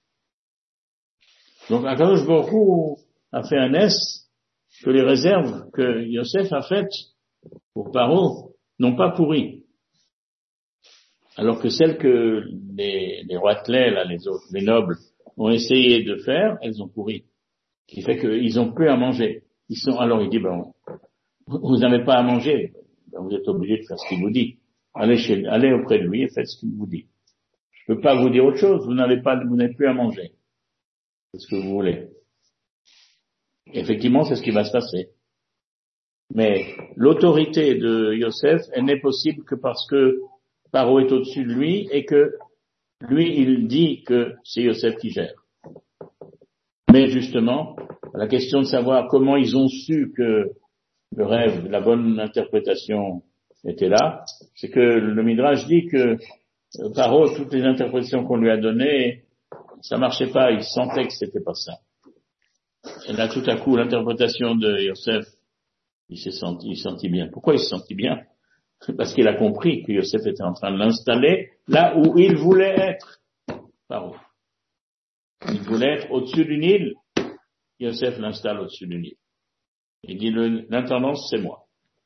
Donc Akadosh Baruch Hu a fait un S que les réserves que Yosef a faites pour Paro n'ont pas pourri. Alors que celles que les, les roitelets, là, les autres, les nobles, ont essayé de faire, elles ont pourri. Ce qui fait qu'ils ont plus à manger. Ils sont, alors il dit, ben, vous n'avez pas à manger, ben, vous êtes obligé de faire ce qu'il vous dit. Allez chez, allez auprès de lui et faites ce qu'il vous dit. Je peux pas vous dire autre chose, vous n'avez pas, vous n'avez plus à manger. C'est ce que vous voulez. Et effectivement, c'est ce qui va se passer. Mais l'autorité de Yosef, elle n'est possible que parce que Paro est au-dessus de lui et que lui, il dit que c'est Yosef qui gère. Mais justement, la question de savoir comment ils ont su que le rêve, la bonne interprétation était là, c'est que le Midrash dit que euh, Paro, toutes les interprétations qu'on lui a données, ça marchait pas, il sentait que c'était pas ça. Et là, tout à coup, l'interprétation de Yosef, il s'est senti, il sentit bien. Pourquoi il se sentit bien? Parce qu'il a compris que Yosef était en train de l'installer là où il voulait être. Paro. Il voulait être au-dessus du Nil. Yosef l'installe au-dessus du Nil. Il dit, le, l'intendance, c'est moi.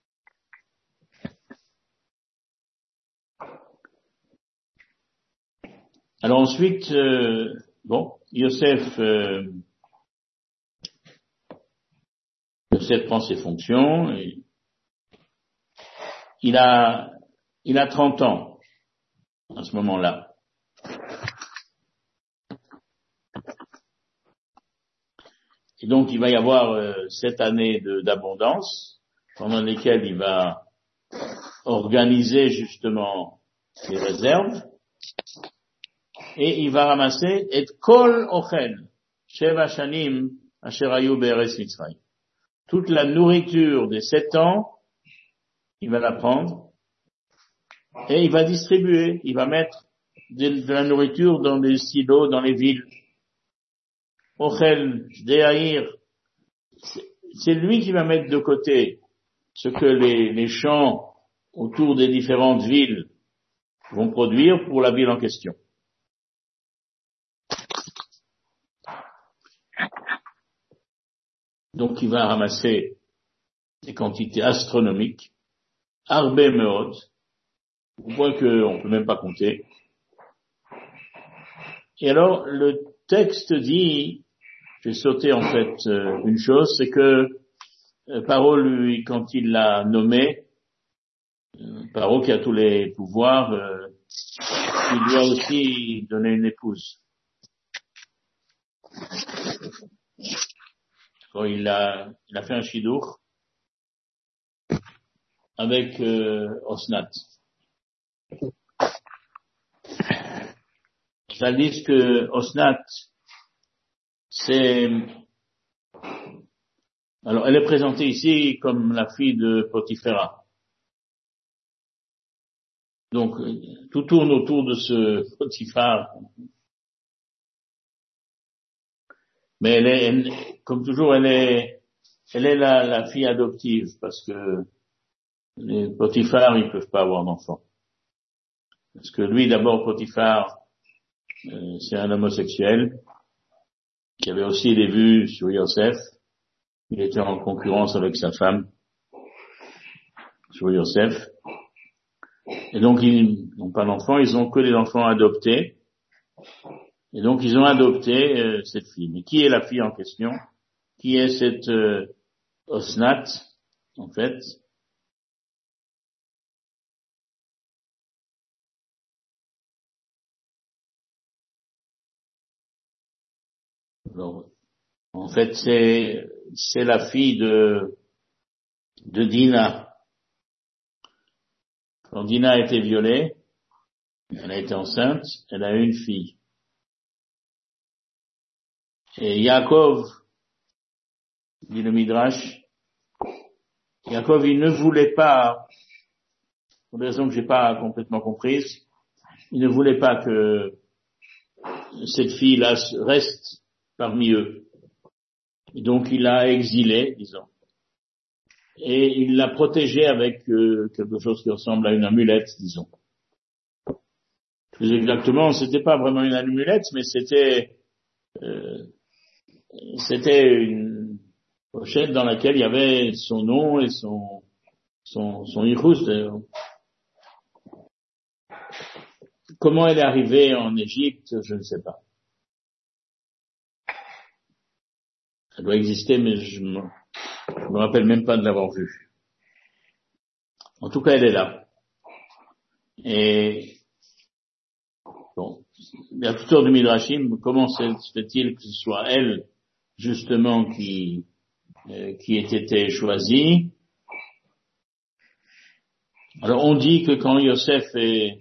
Alors ensuite, euh, bon, Yosef, euh, Yosef prend ses fonctions. Et il a, il a trente ans à ce moment-là. Et donc, il va y avoir euh, sept années de, d'abondance, pendant lesquelles il va organiser justement les réserves, et il va ramasser et kol ochel sheva shanim asher hayu be'eretz Mitzrayim. Toute la nourriture des sept ans, il va la prendre et il va distribuer, il va mettre de, de la nourriture dans des silos, dans les villes. Ochel, Dehaïr, c'est lui qui va mettre de côté ce que les, les champs autour des différentes villes vont produire pour la ville en question. Donc il va ramasser des quantités astronomiques, arbe meod, au point qu'on ne peut même pas compter. Et alors le texte dit, j'ai sauté en fait euh, une chose, c'est que euh, Paro, lui, quand il l'a nommé, euh, Paro qui a tous les pouvoirs, euh, il lui a aussi donné une épouse. Quand il a, il a fait un shidour avec euh, Osnat. Ça dit que Osnat, c'est, alors elle est présentée ici comme la fille de Potiphera. Donc tout tourne autour de ce Potiphar. Mais elle est, elle, comme toujours, elle est, elle est la, la fille adoptive parce que les Potiphar, ils peuvent pas avoir d'enfants. Parce que lui, d'abord, Potiphar, euh, c'est un homosexuel qui avait aussi des vues sur Yosef. Il était en concurrence avec sa femme sur Yosef. Et donc, ils n'ont pas d'enfants, ils ont que des enfants adoptés. Et donc, ils ont adopté euh, cette fille. Mais qui est la fille en question? Qui est cette euh, Osnat, en fait? Alors, en fait, c'est c'est la fille de de Dina. Quand Dina a été violée, elle a été enceinte, elle a eu une fille. Et Yaakov, dit le Midrash, Yaakov, il ne voulait pas, pour des raisons que j'ai pas complètement comprises, il ne voulait pas que cette fille-là reste parmi eux. Et donc il l'a exilée, disons. Et il l'a protégée avec euh, quelque chose qui ressemble à une amulette, disons. Plus exactement, c'était pas vraiment une amulette, mais c'était euh, c'était une pochette dans laquelle il y avait son nom et son son son yichus. Comment elle est arrivée en Égypte, je ne sais pas. Elle doit exister, mais je me, je me rappelle même pas de l'avoir vue. En tout cas, elle est là. Et bon, il y a toutes sortes de midrashim. Comment se fait-il que ce soit elle, justement, qui euh, qui ait été choisie? Alors, on dit que quand Yosef est,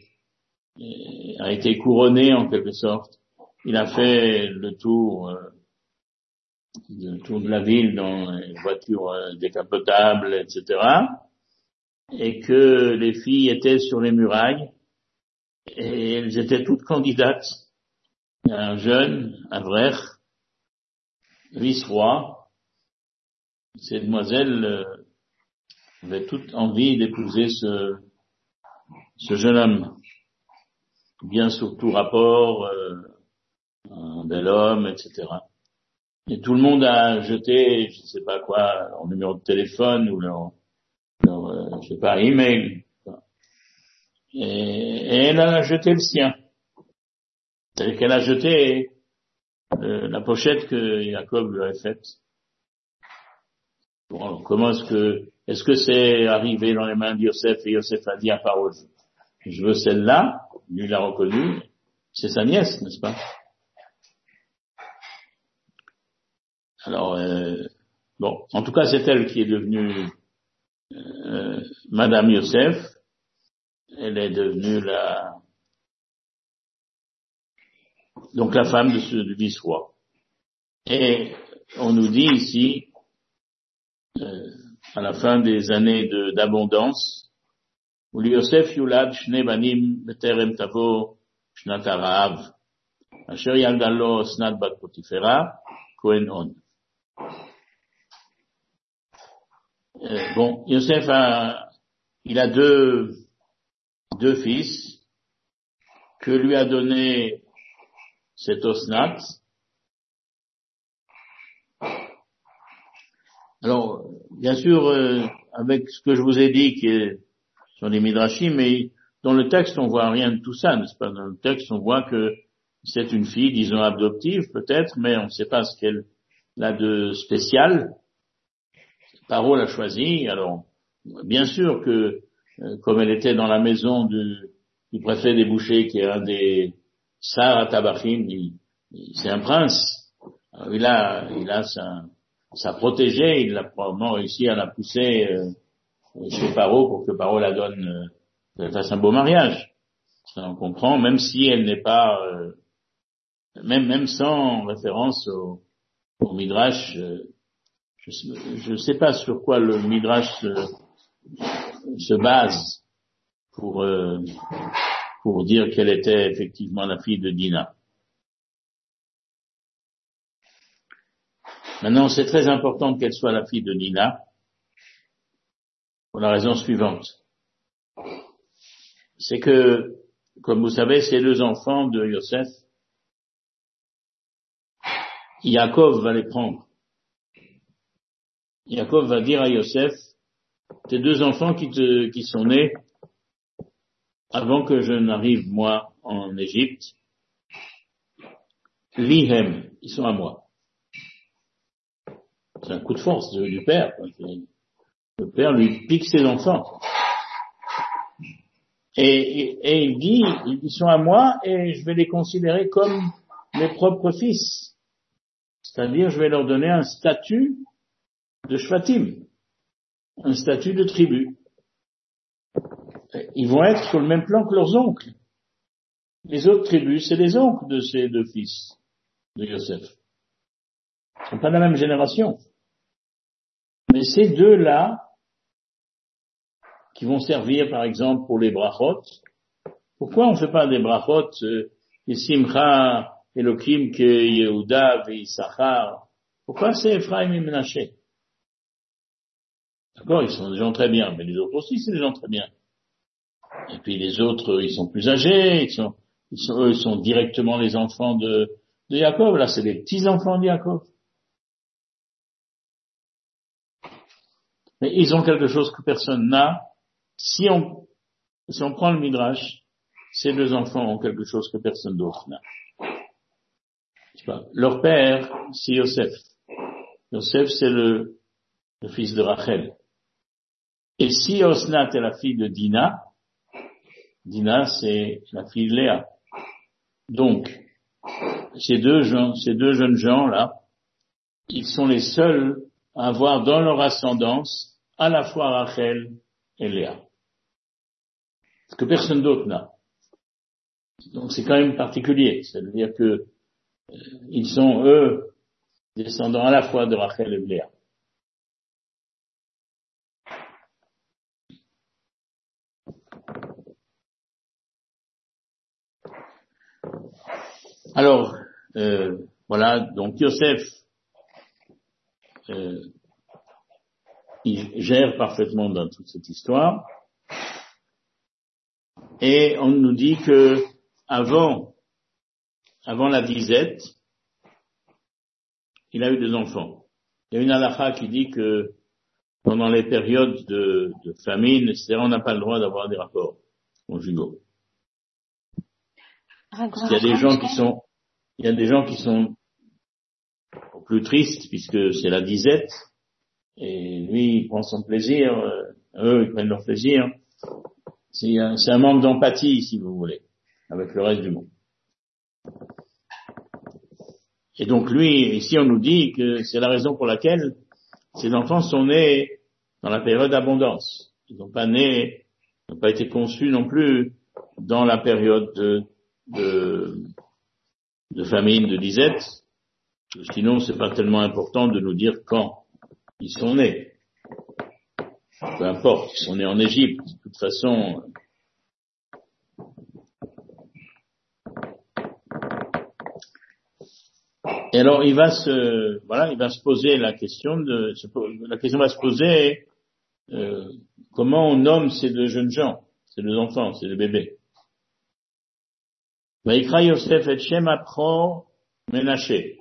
est, a été couronné, en quelque sorte, il a fait le tour euh, de tour de la ville dans les voitures euh, décapotables, et cetera. Et que les filles étaient sur les murailles et elles étaient toutes candidates. Un jeune, un vrai vice-roi, ces demoiselles euh, avaient toutes envie d'épouser ce, ce jeune homme, bien sous tout rapport, euh, un bel homme, et cetera. Et tout le monde a jeté, je ne sais pas quoi, leur numéro de téléphone ou leur, leur euh, je sais pas, email. Et, et elle a jeté le sien. C'est-à-dire qu'elle a jeté euh, la pochette que Jacob lui avait faite. Bon, alors, comment est-ce que, est-ce que c'est arrivé dans les mains de Yosef et Yosef a dit à parole, je veux celle-là, lui l'a reconnue, c'est sa nièce, n'est-ce pas? Alors, euh, bon, en tout cas, c'est elle qui est devenue euh, Madame Yosef. Elle est devenue la, donc la femme de ce du vice-roi. Et on nous dit ici, euh, à la fin des années de, d'abondance, où Yosef Yulad Shne Banim Beterem Tavo Shnat Harav Asher Yaldalo Snat Bat Potifera Kohen On. Euh, bon, Yosef a, il a deux, deux fils que lui a donné cet Osnat. Alors, bien sûr, euh, avec ce que je vous ai dit qui est sur les Midrashim, mais dans le texte, on voit rien de tout ça, n'est-ce pas? Dans le texte, on voit que c'est une fille, disons, adoptive, peut-être, mais on ne sait pas ce qu'elle a de spécial. Paro l'a choisi. Alors, bien sûr que, euh, comme elle était dans la maison du, du préfet des bouchers, qui est un des Sar Tabachim, il, il, c'est un prince. Alors, il a, il a sa, sa protégée, il a probablement réussi à la pousser euh, chez Paro pour que Paro la donne, euh, qu'elle fasse un beau mariage. Ça on comprend, même si elle n'est pas, euh, même même sans référence au, au Midrash. Euh, je ne sais pas sur quoi le Midrash se, se base pour euh, pour dire qu'elle était effectivement la fille de Dina. Maintenant, c'est très important qu'elle soit la fille de Dina pour la raison suivante. C'est que, comme vous savez, ces deux enfants de Yosef, Yaakov va les prendre. Yaakov va dire à Yosef, tes deux enfants qui te, qui sont nés avant que je n'arrive, moi, en Égypte, lihem, ils sont à moi. C'est un coup de force du père. Le père lui pique ses enfants. Et, et, et il dit, ils sont à moi et je vais les considérer comme mes propres fils. C'est-à-dire, je vais leur donner un statut de Shvatim, un statut de tribu. Ils vont être sur le même plan que leurs oncles. Les autres tribus, c'est les oncles de ces deux fils de Yosef. Ils ne sont pas de la même génération. Mais ces deux-là, qui vont servir, par exemple, pour les brachot, pourquoi on ne fait pas des brachot, euh, Simcha, Elohim, que Yehuda, Issachar? Pourquoi c'est Ephraim et Menaché? D'accord, ils sont des gens très bien, mais les autres aussi, c'est des gens très bien. Et puis les autres, ils sont plus âgés, ils sont, ils sont, eux, ils sont directement les enfants de, de Jacob. Là, c'est les petits-enfants de Jacob. Mais ils ont quelque chose que personne n'a. Si on, si on prend le Midrash, ces deux enfants ont quelque chose que personne d'autre n'a. Leur père, c'est Yosef. Yosef, c'est le, le fils de Rachel. Et si Osnat est la fille de Dina, Dina, c'est la fille de Léa. Donc, ces deux gens, ces deux jeunes gens-là, ils sont les seuls à avoir dans leur ascendance à la fois Rachel et Léa. Ce que personne d'autre n'a. Donc c'est quand même particulier. C'est-à-dire que euh, ils sont, eux, descendant à la fois de Rachel et de Léa. Alors, euh, voilà, donc Yosef, euh, il gère parfaitement dans toute cette histoire. Et on nous dit que avant, avant la disette, il a eu des enfants. Il y a une halakha qui dit que pendant les périodes de, de famine, et cetera, on n'a pas le droit d'avoir des rapports conjugaux. Parce qu'il y a des gens qui sont, il y a des gens qui sont plus tristes puisque c'est la disette, et lui, il prend son plaisir, euh, eux, ils prennent leur plaisir. C'est un, c'est un manque d'empathie, si vous voulez, avec le reste du monde. Et donc lui, ici on nous dit que c'est la raison pour laquelle ces enfants sont nés dans la période d'abondance. Ils n'ont pas né, n'ont pas été conçus non plus dans la période de, de, de famine, de disette. Sinon, c'est pas tellement important de nous dire quand ils sont nés. Peu importe, ils sont nés en Égypte. De toute façon, et alors il va se, voilà, il va se poser la question de, la question va se poser, euh, comment on nomme ces deux jeunes gens, ces deux enfants, ces deux bébés. Vayikra Yosef et Shem apro Menaché.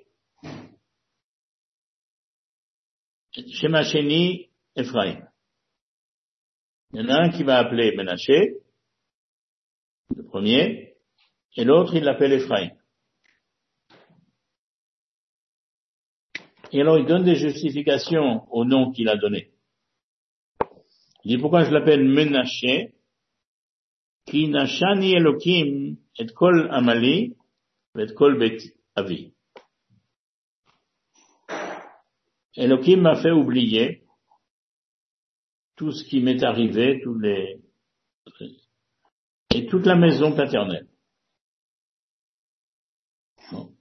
Shem Hasheni Ephraim. Il y en a un qui va appeler Menaché, le premier, et l'autre il l'appelle Ephraim. Et alors il donne des justifications au nom qu'il a donné. Il dit pourquoi je l'appelle Menaché, Ki nashani Elokim et kol amali et kol bet avi. Elokim m'a fait oublier tout ce qui m'est arrivé, tous les, et toute la maison paternelle. Bon.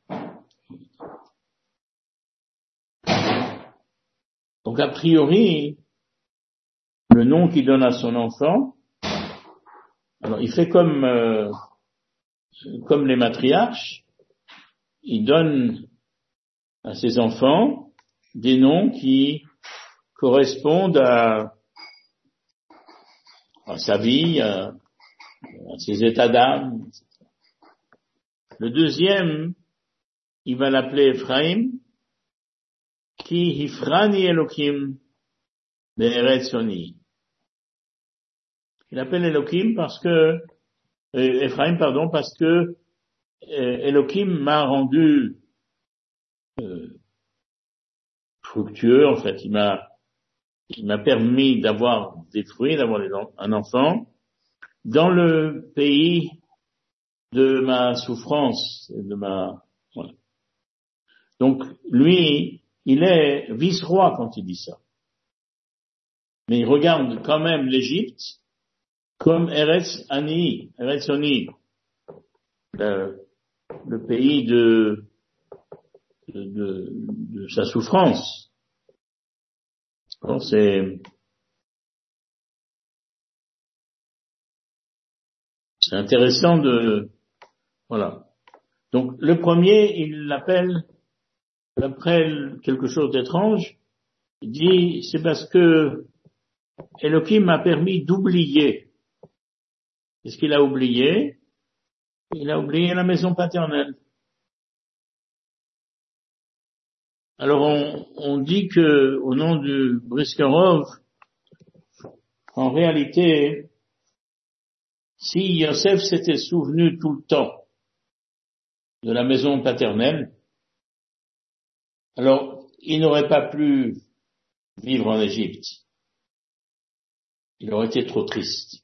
Donc a priori, le nom qu'il donne à son enfant, alors il fait comme euh, comme les matriarches, il donne à ses enfants des noms qui correspondent à, à sa vie, à, à ses états d'âme. Le deuxième, il va l'appeler Ephraim, qui Hifrani Elokim be'eretz oni. Il appelle Elokim parce que, euh, Ephraim, pardon, parce que euh, Elokim m'a rendu euh, fructueux, en fait, il m'a il m'a permis d'avoir des fruits, d'avoir un enfant dans le pays de ma souffrance, de ma voilà. Donc lui, il est vice-roi quand il dit ça. Mais il regarde quand même l'Égypte comme Eretz Ani, Eretz Oni, le, le pays de, de, de, de sa souffrance. Alors c'est, c'est intéressant de, voilà. Donc le premier, il l'appelle, après quelque chose d'étrange, il dit, c'est parce que Elohim m'a permis d'oublier. Qu'est-ce qu'il a oublié? Il a oublié la maison paternelle. Alors on, on dit que au nom du Briskerov, en réalité, si Yosef s'était souvenu tout le temps de la maison paternelle, alors il n'aurait pas pu vivre en Égypte. Il aurait été trop triste.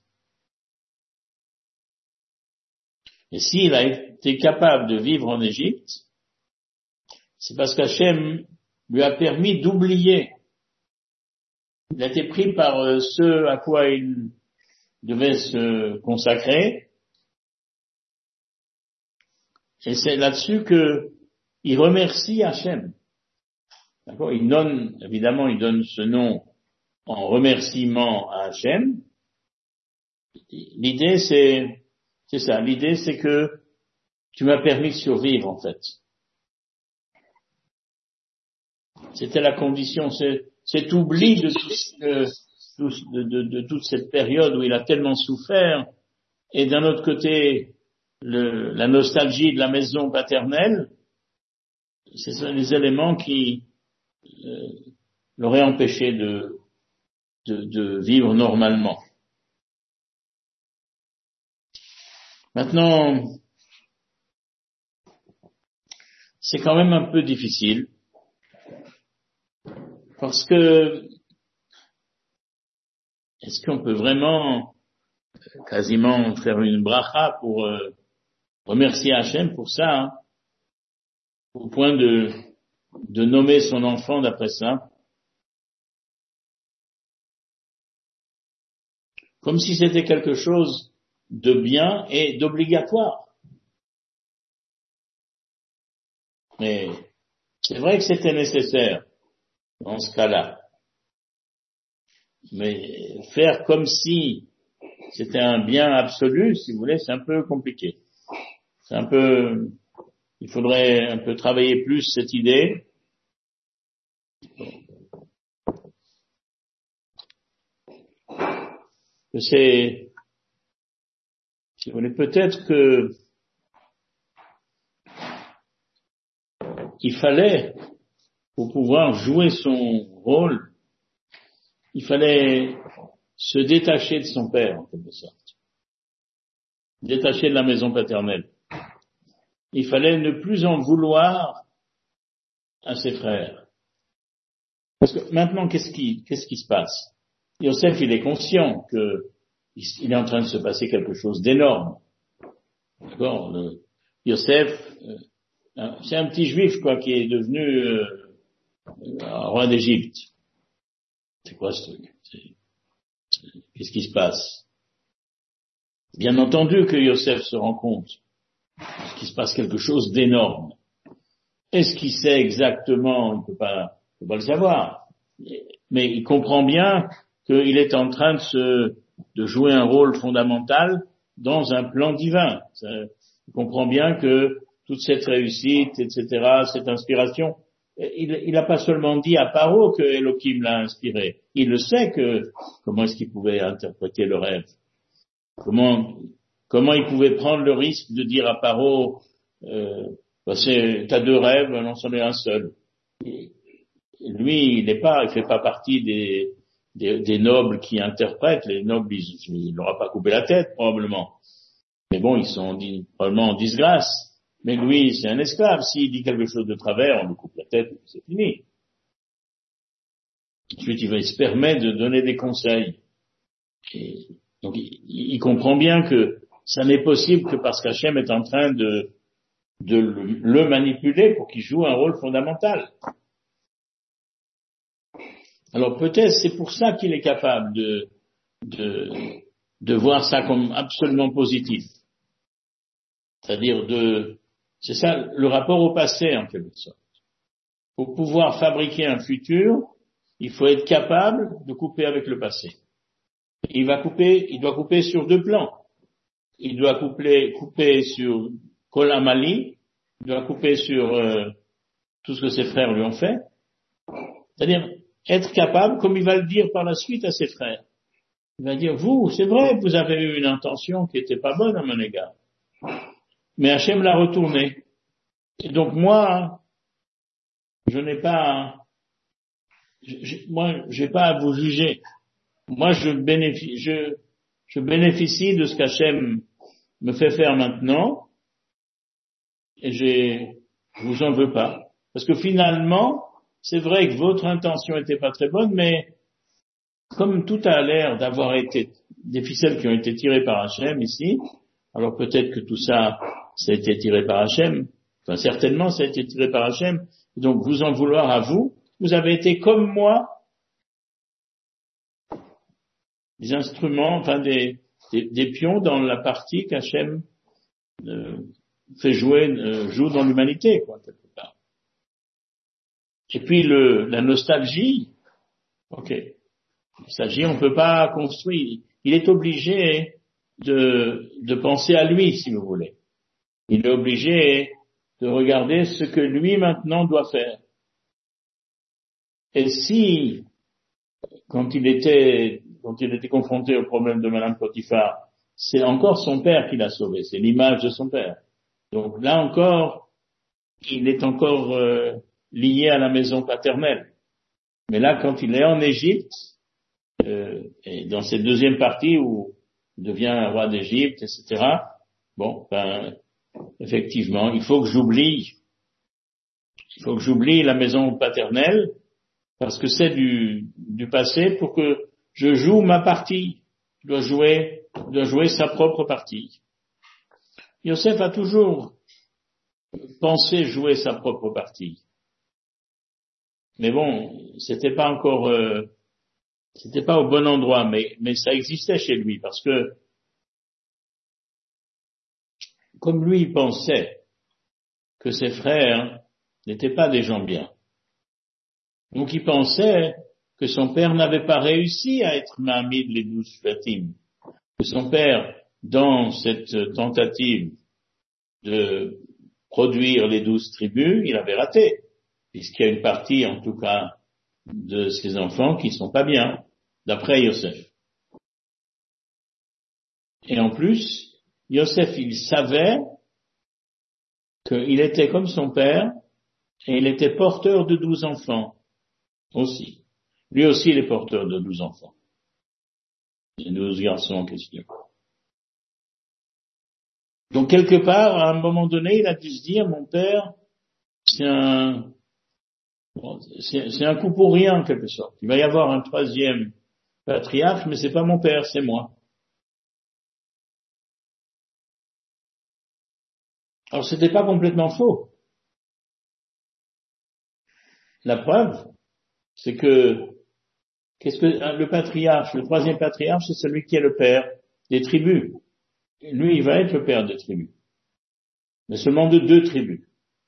Et s'il a été capable de vivre en Égypte, c'est parce qu'Hachem lui a permis d'oublier. Il a été pris par ce à quoi il devait se consacrer. Et c'est là-dessus que il remercie Hachem. D'accord? Il donne, évidemment, il donne ce nom en remerciement à Hachem. L'idée, c'est, c'est ça. L'idée, c'est que tu m'as permis de survivre, en fait. C'était la condition, c'est, cet oubli de, tout, de, de, de toute cette période où il a tellement souffert, et d'un autre côté, le, la nostalgie de la maison paternelle, ce sont les éléments qui euh, l'auraient empêché de, de, de vivre normalement. Maintenant, c'est quand même un peu difficile, parce que est-ce qu'on peut vraiment quasiment faire une bracha pour euh, remercier Hachem pour ça, hein, au point de, de nommer son enfant d'après ça, comme si c'était quelque chose de bien et d'obligatoire. Mais c'est vrai que c'était nécessaire dans ce cas-là. Mais faire comme si c'était un bien absolu, si vous voulez, c'est un peu compliqué. C'est un peu, il faudrait un peu travailler plus cette idée. Que c'est, si vous voulez, peut-être que il fallait, pour pouvoir jouer son rôle, il fallait se détacher de son père, en quelque sorte. Détacher de la maison paternelle. Il fallait ne plus en vouloir à ses frères. Parce que maintenant, qu'est-ce qui, qu'est-ce qui se passe? Yosef, il est conscient que il est en train de se passer quelque chose d'énorme. D'accord? Le, Yosef, euh, c'est un petit juif, quoi, qui est devenu euh, roi d'Égypte. C'est quoi ce truc? C'est, c'est, qu'est-ce qui se passe? Bien entendu que Yosef se rend compte qu'il se passe quelque chose d'énorme. Est-ce qu'il sait exactement? Il ne peut pas, il peut pas le savoir. Mais il comprend bien qu'il est en train de se, de jouer un rôle fondamental dans un plan divin. Il comprend bien que toute cette réussite, et cetera, cette inspiration, il n'a pas seulement dit à Paro que Elohim l'a inspiré. Il le sait que, comment est-ce qu'il pouvait interpréter le rêve? Comment, comment il pouvait prendre le risque de dire à Paro, euh, bah t'as deux rêves, non, c'en est un seul. Et lui, il n'est pas, il fait pas partie des, des, des nobles qui interprètent. Les nobles, ils, il n'aura pas coupé la tête, probablement. Mais bon, ils sont probablement en disgrâce. Mais lui, c'est un esclave. S'il dit quelque chose de travers, on lui coupe la tête, c'est fini. Ensuite, il va se permettre de donner des conseils. Et donc, il, il comprend bien que ça n'est possible que parce qu'Hachem est en train de, de le manipuler pour qu'il joue un rôle fondamental. Alors peut-être c'est pour ça qu'il est capable de, de, de voir ça comme absolument positif. C'est-à-dire de, c'est ça le rapport au passé en quelque sorte. Pour pouvoir fabriquer un futur, il faut être capable de couper avec le passé. Il va couper, il doit couper sur deux plans. Il doit couper, couper sur Kol Amali, il doit couper sur euh, tout ce que ses frères lui ont fait. C'est-à-dire être capable, comme il va le dire par la suite à ses frères. Il va dire, vous, c'est vrai, vous avez eu une intention qui n'était pas bonne à mon égard. Mais Hachem l'a retournée. Et donc moi, je n'ai pas, je, moi, j'ai pas à vous juger. Moi, je bénéficie, je, je bénéficie de ce qu'Hachem me fait faire maintenant, et j'ai, je vous en veux pas. Parce que finalement, c'est vrai que votre intention n'était pas très bonne, mais comme tout a l'air d'avoir été des ficelles qui ont été tirées par Hachem ici, alors peut-être que tout ça, ça a été tiré par Hachem, enfin certainement ça a été tiré par Hachem, donc vous en vouloir à vous, vous avez été comme moi, des instruments, enfin des, des, des pions dans la partie qu'Hachem euh, fait jouer, euh, joue dans l'humanité, quoi, quelque part. Et puis le, la nostalgie, ok, la nostalgie, on ne peut pas construire. Il est obligé de, de penser à lui, si vous voulez. Il est obligé de regarder ce que lui maintenant doit faire. Et si, quand il était, quand il était confronté au problème de Madame Potiphar, c'est encore son père qui l'a sauvé, c'est l'image de son père. Donc là encore, il est encore euh, lié à la maison paternelle. Mais là, quand il est en Égypte, euh, et dans cette deuxième partie où il devient un roi d'Égypte, et cetera, bon, ben, effectivement, il faut que j'oublie, il faut que j'oublie la maison paternelle, parce que c'est du, du passé, pour que je joue ma partie. Je dois jouer, je dois jouer sa propre partie. Yosef a toujours pensé jouer sa propre partie. Mais bon, c'était pas encore, euh, c'était pas au bon endroit, mais, mais ça existait chez lui, parce que, comme lui, il pensait que ses frères n'étaient pas des gens bien. Donc il pensait que son père n'avait pas réussi à être Mahamid les douze Shvatim, que son père, dans cette tentative de produire les douze tribus, il avait raté, puisqu'il y a une partie, en tout cas, de ses enfants qui sont pas bien, d'après Yosef. Et en plus, Yosef, il savait qu'il était comme son père, et il était porteur de douze enfants aussi. Lui aussi, il est porteur de douze enfants. Les douze garçons en question. Donc, quelque part, à un moment donné, il a dû se dire, mon père, c'est un, c'est, c'est un coup pour rien, en quelque sorte. Il va y avoir un troisième patriarche, mais c'est pas mon père, c'est moi. Alors, c'était pas complètement faux. La preuve, c'est que, qu'est-ce que, le patriarche, le troisième patriarche, c'est celui qui est le père des tribus. Lui, il va être le père des tribus. Mais seulement de deux tribus.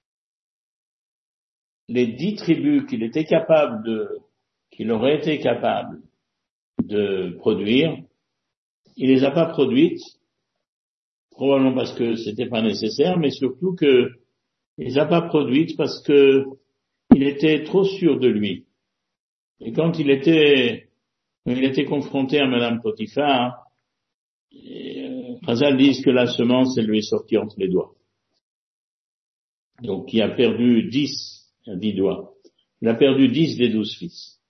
Les dix tribus qu'il était capable de, qu'il aurait été capable de produire, il les a pas produites, probablement parce que c'était pas nécessaire, mais surtout que il les a pas produites parce que il était trop sûr de lui. Et quand il était, quand il était confronté à Madame Potiphar, Chazal disent que la semence, elle lui est sortie entre les doigts. Donc, il a perdu dix, dix doigts. Il a perdu dix des douze fils.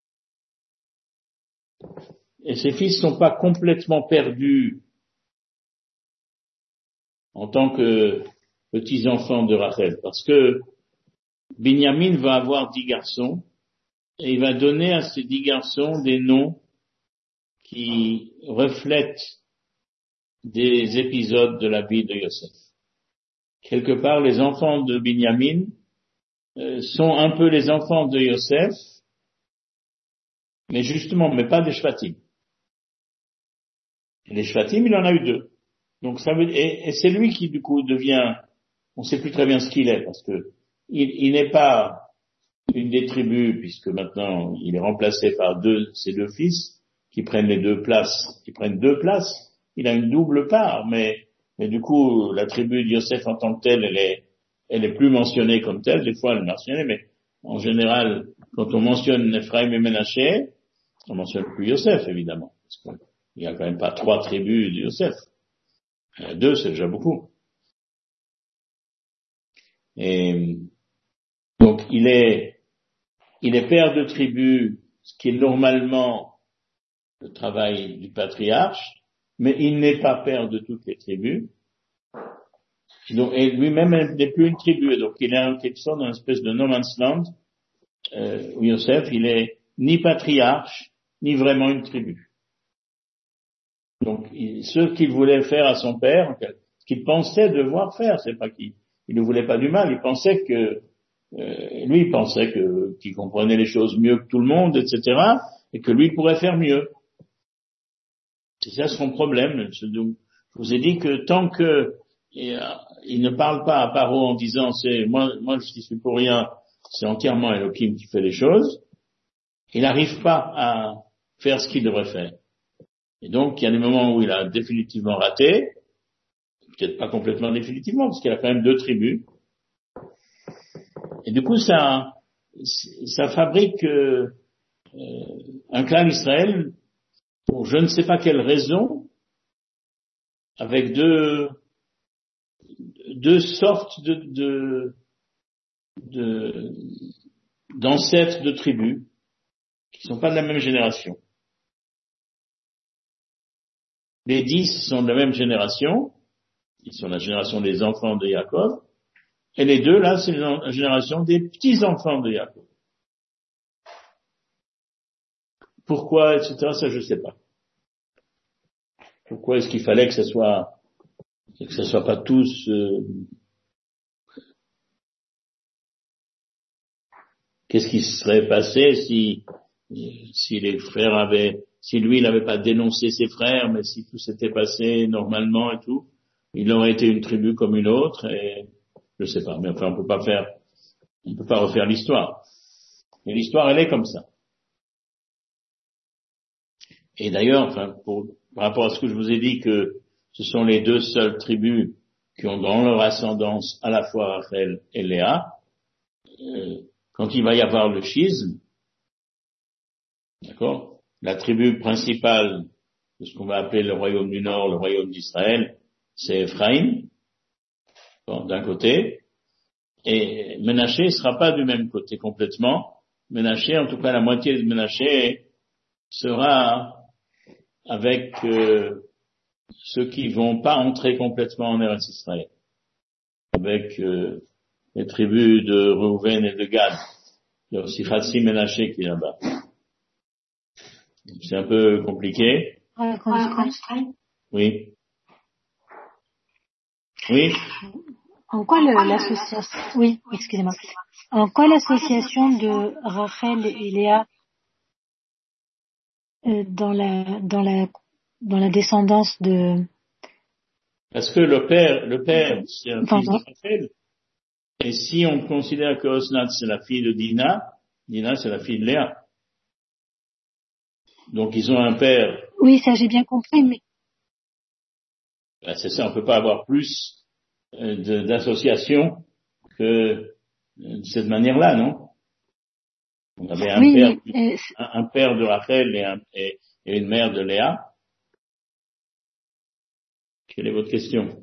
Et ses fils sont pas complètement perdus en tant que petits-enfants de Rachel, parce que Binyamin va avoir dix garçons, et il va donner à ces dix garçons des noms qui reflètent des épisodes de la vie de Yosef. Quelque part, les enfants de Binyamin euh, sont un peu les enfants de Yosef, mais justement, mais pas des Shvatim. Et les Shvatim, il en a eu deux. Donc ça veut, et, et c'est lui qui du coup devient, on ne sait plus très bien ce qu'il est, parce que il, il n'est pas une des tribus, puisque maintenant il est remplacé par deux, ses deux fils, qui prennent les deux places, qui prennent deux places. Il a une double part, mais, mais du coup, la tribu de Yosef en tant que telle, elle est, elle est plus mentionnée comme telle. Des fois, elle est mentionnée, mais en général, quand on mentionne Ephraim et Ménaché, on mentionne plus Yosef, évidemment. Parce qu'il n'y a quand même pas trois tribus de Yosef. Deux, c'est déjà beaucoup. Et donc, il est, il est père de tribu, ce qui est normalement le travail du patriarche, mais il n'est pas père de toutes les tribus. Donc, et lui-même n'est plus une tribu, et donc il est en quelque sorte dans une espèce de no man's land, euh, où Yosef, il est ni patriarche, ni vraiment une tribu. Donc, Donc, il, ce qu'il voulait faire à son père, ce qu'il pensait devoir faire, c'est pas qu'il il ne voulait pas du mal, il pensait que, euh, lui, il pensait que, qu'il comprenait les choses mieux que tout le monde, et cetera, et que lui pourrait faire mieux. C'est ça son problème. Je vous ai dit que tant que il ne parle pas à Paro en disant c'est moi, moi je suis pour rien, c'est entièrement Elohim qui fait les choses, il n'arrive pas à faire ce qu'il devrait faire. Et donc, il y a des moments où il a définitivement raté, peut-être pas complètement définitivement, parce qu'il a quand même deux tribus. Et du coup, ça, ça fabrique euh, un clan Israël pour je ne sais pas quelle raison, avec deux, deux sortes de, de, de, d'ancêtres de tribus qui ne sont pas de la même génération. Les dix sont de la même génération, ils sont la génération des enfants de Jacob, et les deux, là, c'est la génération des petits-enfants de Jacob. Pourquoi, et cetera, ça je sais pas. Pourquoi est-ce qu'il fallait que ce soit, que ce soit pas tous, euh, qu'est-ce qui se serait passé si, si les frères avaient, si lui, il n'avait pas dénoncé ses frères, mais si tout s'était passé normalement et tout, il aurait été une tribu comme une autre, et je sais pas, mais enfin, on peut pas faire, on peut pas refaire l'histoire. Mais l'histoire, elle est comme ça. Et d'ailleurs, enfin, pour, par rapport à ce que je vous ai dit que ce sont les deux seules tribus qui ont dans leur ascendance à la fois Rachel et Léa, euh, quand il va y avoir le schisme, d'accord, la tribu principale de ce qu'on va appeler le royaume du Nord, le royaume d'Israël, c'est Ephraïm, bon, d'un côté, et Ménaché ne sera pas du même côté complètement. Ménaché, en tout cas la moitié de Ménaché, sera avec euh, ceux qui vont pas entrer complètement en Eretz Israël, avec euh, les tribus de Reuven et de Gad. Il y a aussi Khatsi Ménaché qui est là-bas. C'est un peu compliqué. Oui. Oui.
En quoi le, l'association, oui, excusez-moi. En quoi l'association de Rachel et Léa euh, dans la dans la dans la descendance de.
Parce que le père, le père, c'est un
Pardon.
fils de Rachel. Et si on considère que Osnat, c'est la fille de Dina, Dina, c'est la fille de Léa. Donc, ils ont un père.
Oui, ça, j'ai bien compris, mais.
Ben, c'est ça, on peut pas avoir plus euh, de, d'association que euh, de cette manière-là, non? On avait un
Oui,
père,
mais, euh,
un, un père de Rachel et, un, et, et une mère de Léa. Quelle est votre question?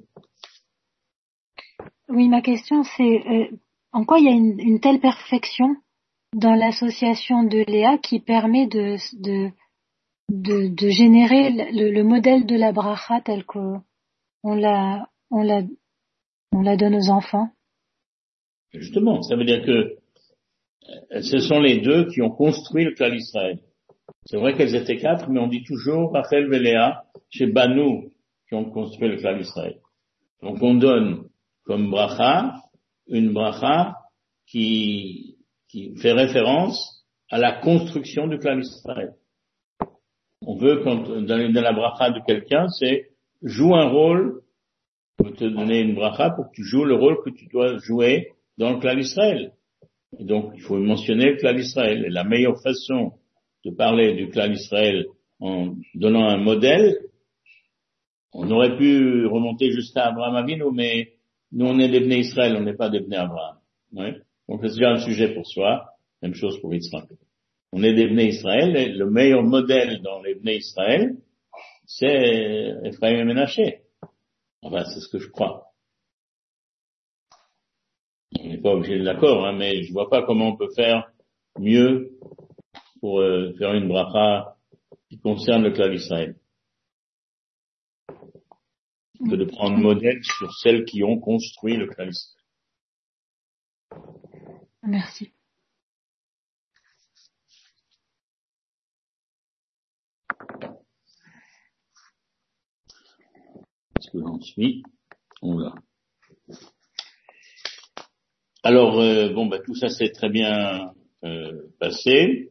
Oui, ma question, c'est euh, en quoi il y a une, une telle perfection dans l'association de Léa qui permet de, de, de, de générer le, le modèle de la bracha tel qu'on la, on la, on la donne aux enfants.
Justement, ça veut dire que ce sont les deux qui ont construit le clan Israël. C'est vrai qu'elles étaient quatre, mais on dit toujours Rachel et Léa chez Banu qui ont construit le clan Israël. Donc on donne comme bracha une bracha qui, qui fait référence à la construction du clan Israël. On veut, quand, dans, dans la bracha de quelqu'un, c'est joue un rôle, on peut te donner une bracha pour que tu joues le rôle que tu dois jouer dans le clan Israël. Et donc, il faut mentionner le clan Israël. Et la meilleure façon de parler du clan Israël en donnant un modèle, on aurait pu remonter jusqu'à Abraham Avinu, mais nous, on est des Bnei Israël, on n'est pas des Bnei Abraham. Ouais. Donc, c'est déjà un sujet pour soi. Même chose pour Yitzhak. On est des Bnei Israël, et le meilleur modèle dans les Bnei Israël, c'est Ephraim et Ménaché. Enfin, c'est ce que je crois. On n'est pas obligé de d'accord, hein, mais je vois pas comment on peut faire mieux pour euh, faire une bracha qui concerne le clan Israël que de prendre modèle sur celles qui ont construit le clan Israël.
Merci.
Est-ce que j'en suis? On l'a. Alors, euh, bon, bah, tout ça s'est très bien euh, passé.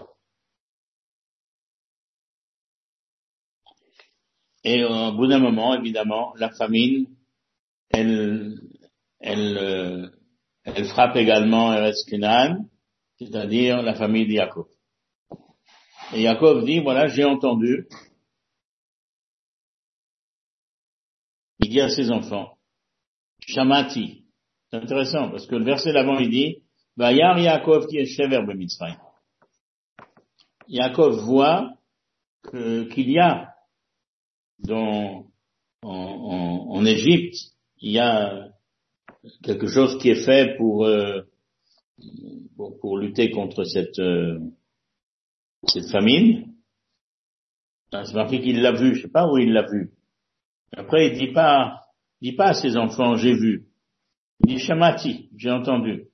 Et euh, au bout d'un moment, évidemment, la famine, elle, elle, euh, elle frappe également Eretz Kenan, c'est-à-dire la famille de Yaakov. Et Yaakov dit, voilà, j'ai entendu, il dit à ses enfants, Shamati. C'est intéressant, parce que le verset d'avant, il dit, Vayar Yaakov qui est shever b'Mitzrayim. Yaakov voit que, qu'il y a dans, en, en, en Égypte, il y a quelque chose qui est fait pour, euh, pour, pour lutter contre cette, euh, cette famine. C'est marqué qu'il l'a vu, je sais pas où il l'a vu. Après, il dit pas, il dit pas à ses enfants, j'ai vu. Il dit Shamati, j'ai entendu.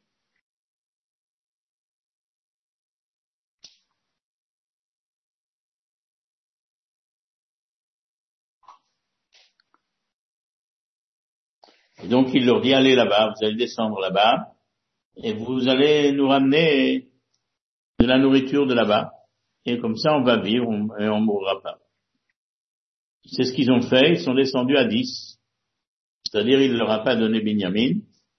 Et donc, il leur dit, allez là-bas, vous allez descendre là-bas, et vous allez nous ramener de la nourriture de là-bas. Et comme ça, on va vivre, on, et on mourra pas. C'est ce qu'ils ont fait, ils sont descendus à dix. C'est-à-dire, il leur a pas donné Binyamin.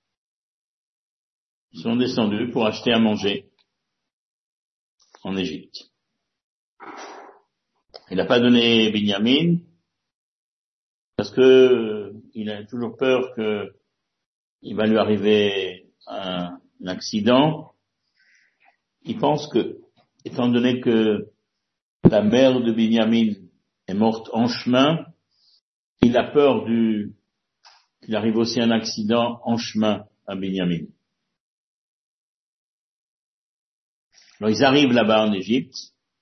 Ils sont descendus pour acheter à manger en Égypte. Il n'a pas donné Binyamin parce que il a toujours peur que il va lui arriver un, un accident. Il pense que, étant donné que la mère de Binyamin est morte en chemin, il a peur du qu'il arrive aussi un accident en chemin à Binyamin. Alors ils arrivent là-bas en Égypte.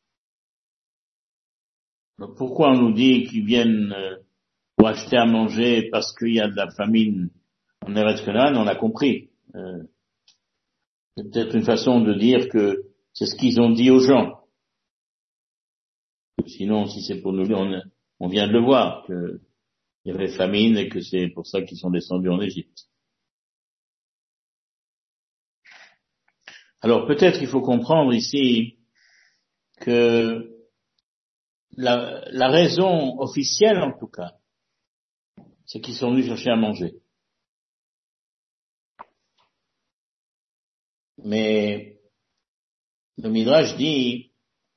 Alors, pourquoi on nous dit qu'ils viennent pour acheter à manger parce qu'il y a de la famine en Eretz Kenan? On l'a compris. Euh, c'est peut-être une façon de dire que c'est ce qu'ils ont dit aux gens. Sinon, si c'est pour nous dire, on, on vient de le voir, qu'il y avait famine et que c'est pour ça qu'ils sont descendus en Égypte. Alors peut-être il faut comprendre ici que la, la raison officielle en tout cas, c'est qu'ils sont venus chercher à manger. Mais le Midrash dit,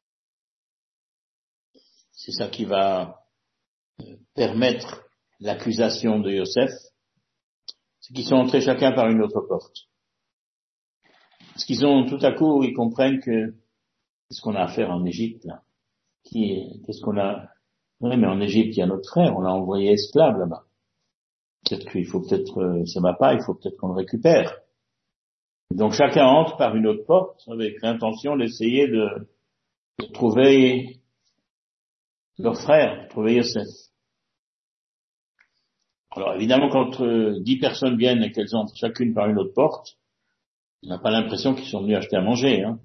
c'est ça qui va permettre l'accusation de Yosef, c'est qu'ils sont entrés chacun par une autre porte. Parce qu'ils ont tout à coup, ils comprennent que qu'est-ce qu'on a à faire en Égypte là? Qui, qu'est-ce qu'on a? Oui, mais en Égypte il y a notre frère, on l'a envoyé esclave là-bas. Peut-être qu'il faut peut-être, euh, ça va pas, il faut peut-être qu'on le récupère. Donc chacun entre par une autre porte avec l'intention d'essayer de, de trouver leur frère, de trouver Yosef. Alors évidemment, quand euh, dix personnes viennent et qu'elles entrent chacune par une autre porte, on n'a pas l'impression qu'ils sont venus acheter à manger. Hein.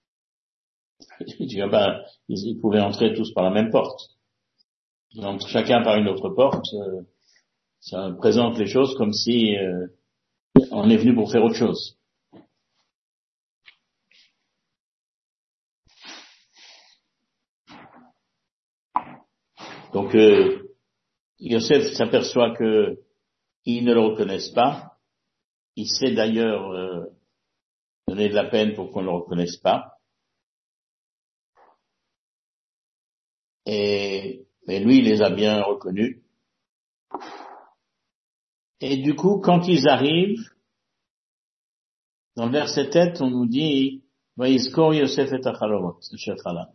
Ben, ils pouvaient entrer tous par la même porte. Ils entrent chacun par une autre porte. Euh, ça présente les choses comme si euh, on est venu pour faire autre chose. Donc euh, Yosef s'aperçoit que ils ne le reconnaissent pas. Il sait d'ailleurs euh, donner de la peine pour qu'on ne le reconnaisse pas. Et mais lui, il les a bien reconnus. Et du coup, quand ils arrivent, dans le verset tête, on nous dit Vayizkor Yosef et Achalomot, Shechala.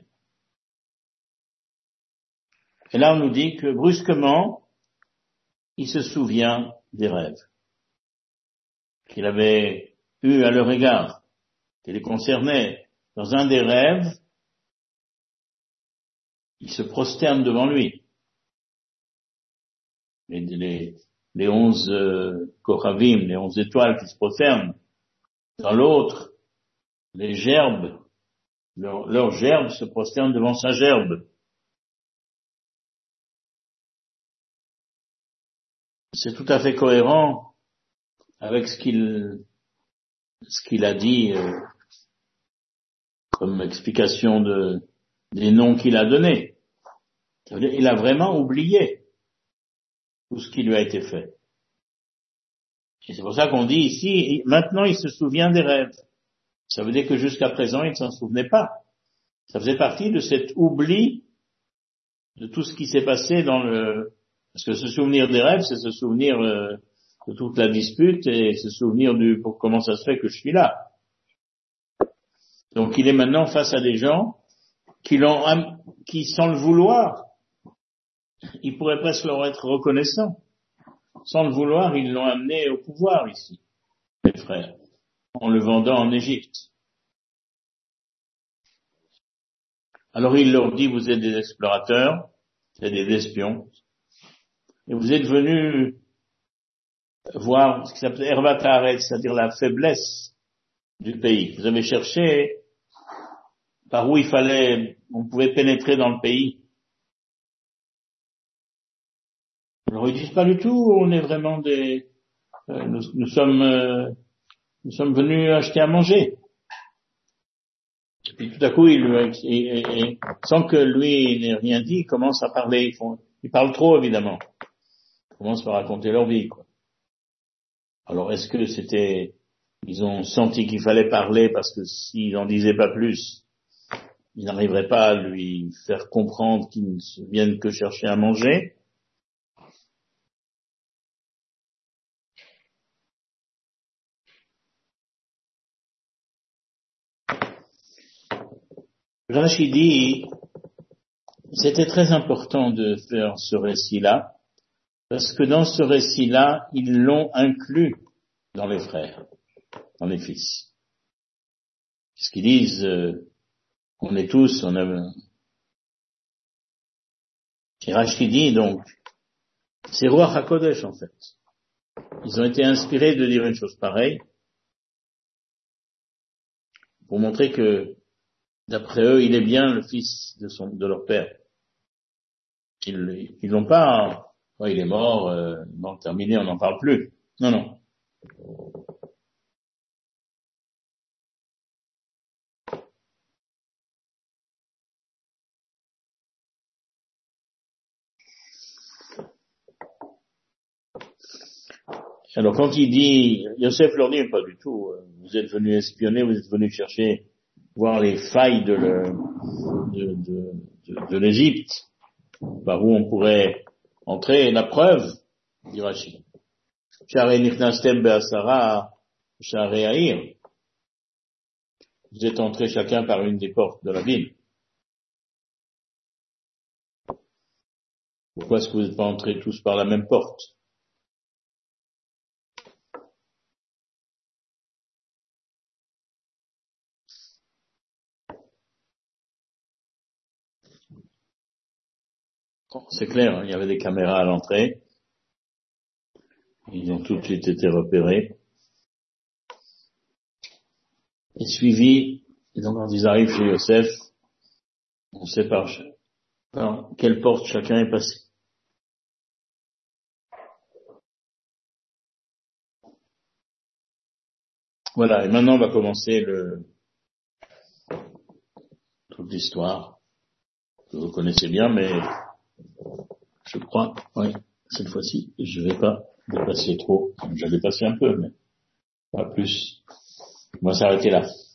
Et là, on nous dit que brusquement, il se souvient des rêves qu'il avait eus à leur égard, qui les concernaient. Dans un des rêves, il se prosterne devant lui. Les, les, les onze euh, Kochavim, les onze étoiles qui se prosternent. Dans l'autre, les gerbes, leurs leur gerbes se prosternent devant sa gerbe. C'est tout à fait cohérent avec ce qu'il ce qu'il a dit euh, comme explication de des noms qu'il a donnés. Il a vraiment oublié tout ce qui lui a été fait. Et c'est pour ça qu'on dit ici, maintenant il se souvient des rêves. Ça veut dire que jusqu'à présent il ne s'en souvenait pas. Ça faisait partie de cet oubli de tout ce qui s'est passé dans le... Parce que se souvenir des rêves, c'est se souvenir euh, de toute la dispute et se souvenir du pour comment ça se fait que je suis là. Donc il est maintenant face à des gens qui l'ont, qui sans le vouloir, il pourrait presque leur être reconnaissant. Sans le vouloir, ils l'ont amené au pouvoir ici, les frères, en le vendant en Égypte. Alors il leur dit, vous êtes des explorateurs, c'est des espions, et vous êtes venus voir ce qui s'appelle Hervat Haaretz, c'est-à-dire la faiblesse du pays. Vous avez cherché par où il fallait, on pouvait pénétrer dans le pays. Alors ils disent pas du tout, on est vraiment des, euh, nous, nous sommes, euh, nous sommes venus acheter à manger. Et puis tout à coup, il, et, et, et, sans que lui n'ait rien dit, ils commencent à parler. Ils font, ils parlent trop évidemment. Ils commencent à raconter leur vie, quoi. Alors est-ce que c'était, ils ont senti qu'il fallait parler parce que s'ils en disaient pas plus, ils n'arriveraient pas à lui faire comprendre qu'ils ne viennent que chercher à manger? Rashi dit, c'était très important de faire ce récit-là, parce que dans ce récit-là, ils l'ont inclus dans les frères, dans les fils. Parce qu'ils disent, euh, on est tous, on a... Et Rashi dit donc, c'est Ruach HaKodesh en fait. Ils ont été inspirés de dire une chose pareille, pour montrer que, d'après eux, il est bien le fils de son, de leur père. Ils, ils l'ont pas, oh, il est mort, euh, bon, terminé, on n'en parle plus. Non, non. Alors quand il dit, Yosef leur dit, pas du tout, vous êtes venus espionner, vous êtes venus chercher, voir les failles de, le, de, de, de, de l'Égypte, par où on pourrait entrer. La preuve, dit Rashi, Sharei Nichnastem Be'asara, Sharei Haïr. Vous êtes entrés chacun par une des portes de la ville. Pourquoi est-ce que vous n'êtes pas entrés tous par la même porte? C'est clair, il y avait des caméras à l'entrée. Ils ont tout de suite été repérés. Et suivis. Et donc quand ils arrivent chez Yosef, on sait par, par quelle porte chacun est passé. Voilà, et maintenant on va commencer le toute l'histoire que vous connaissez bien, mais je crois, oui, cette fois-ci, je vais pas dépasser trop. J'avais passé un peu, mais pas plus. On va s'arrêter là.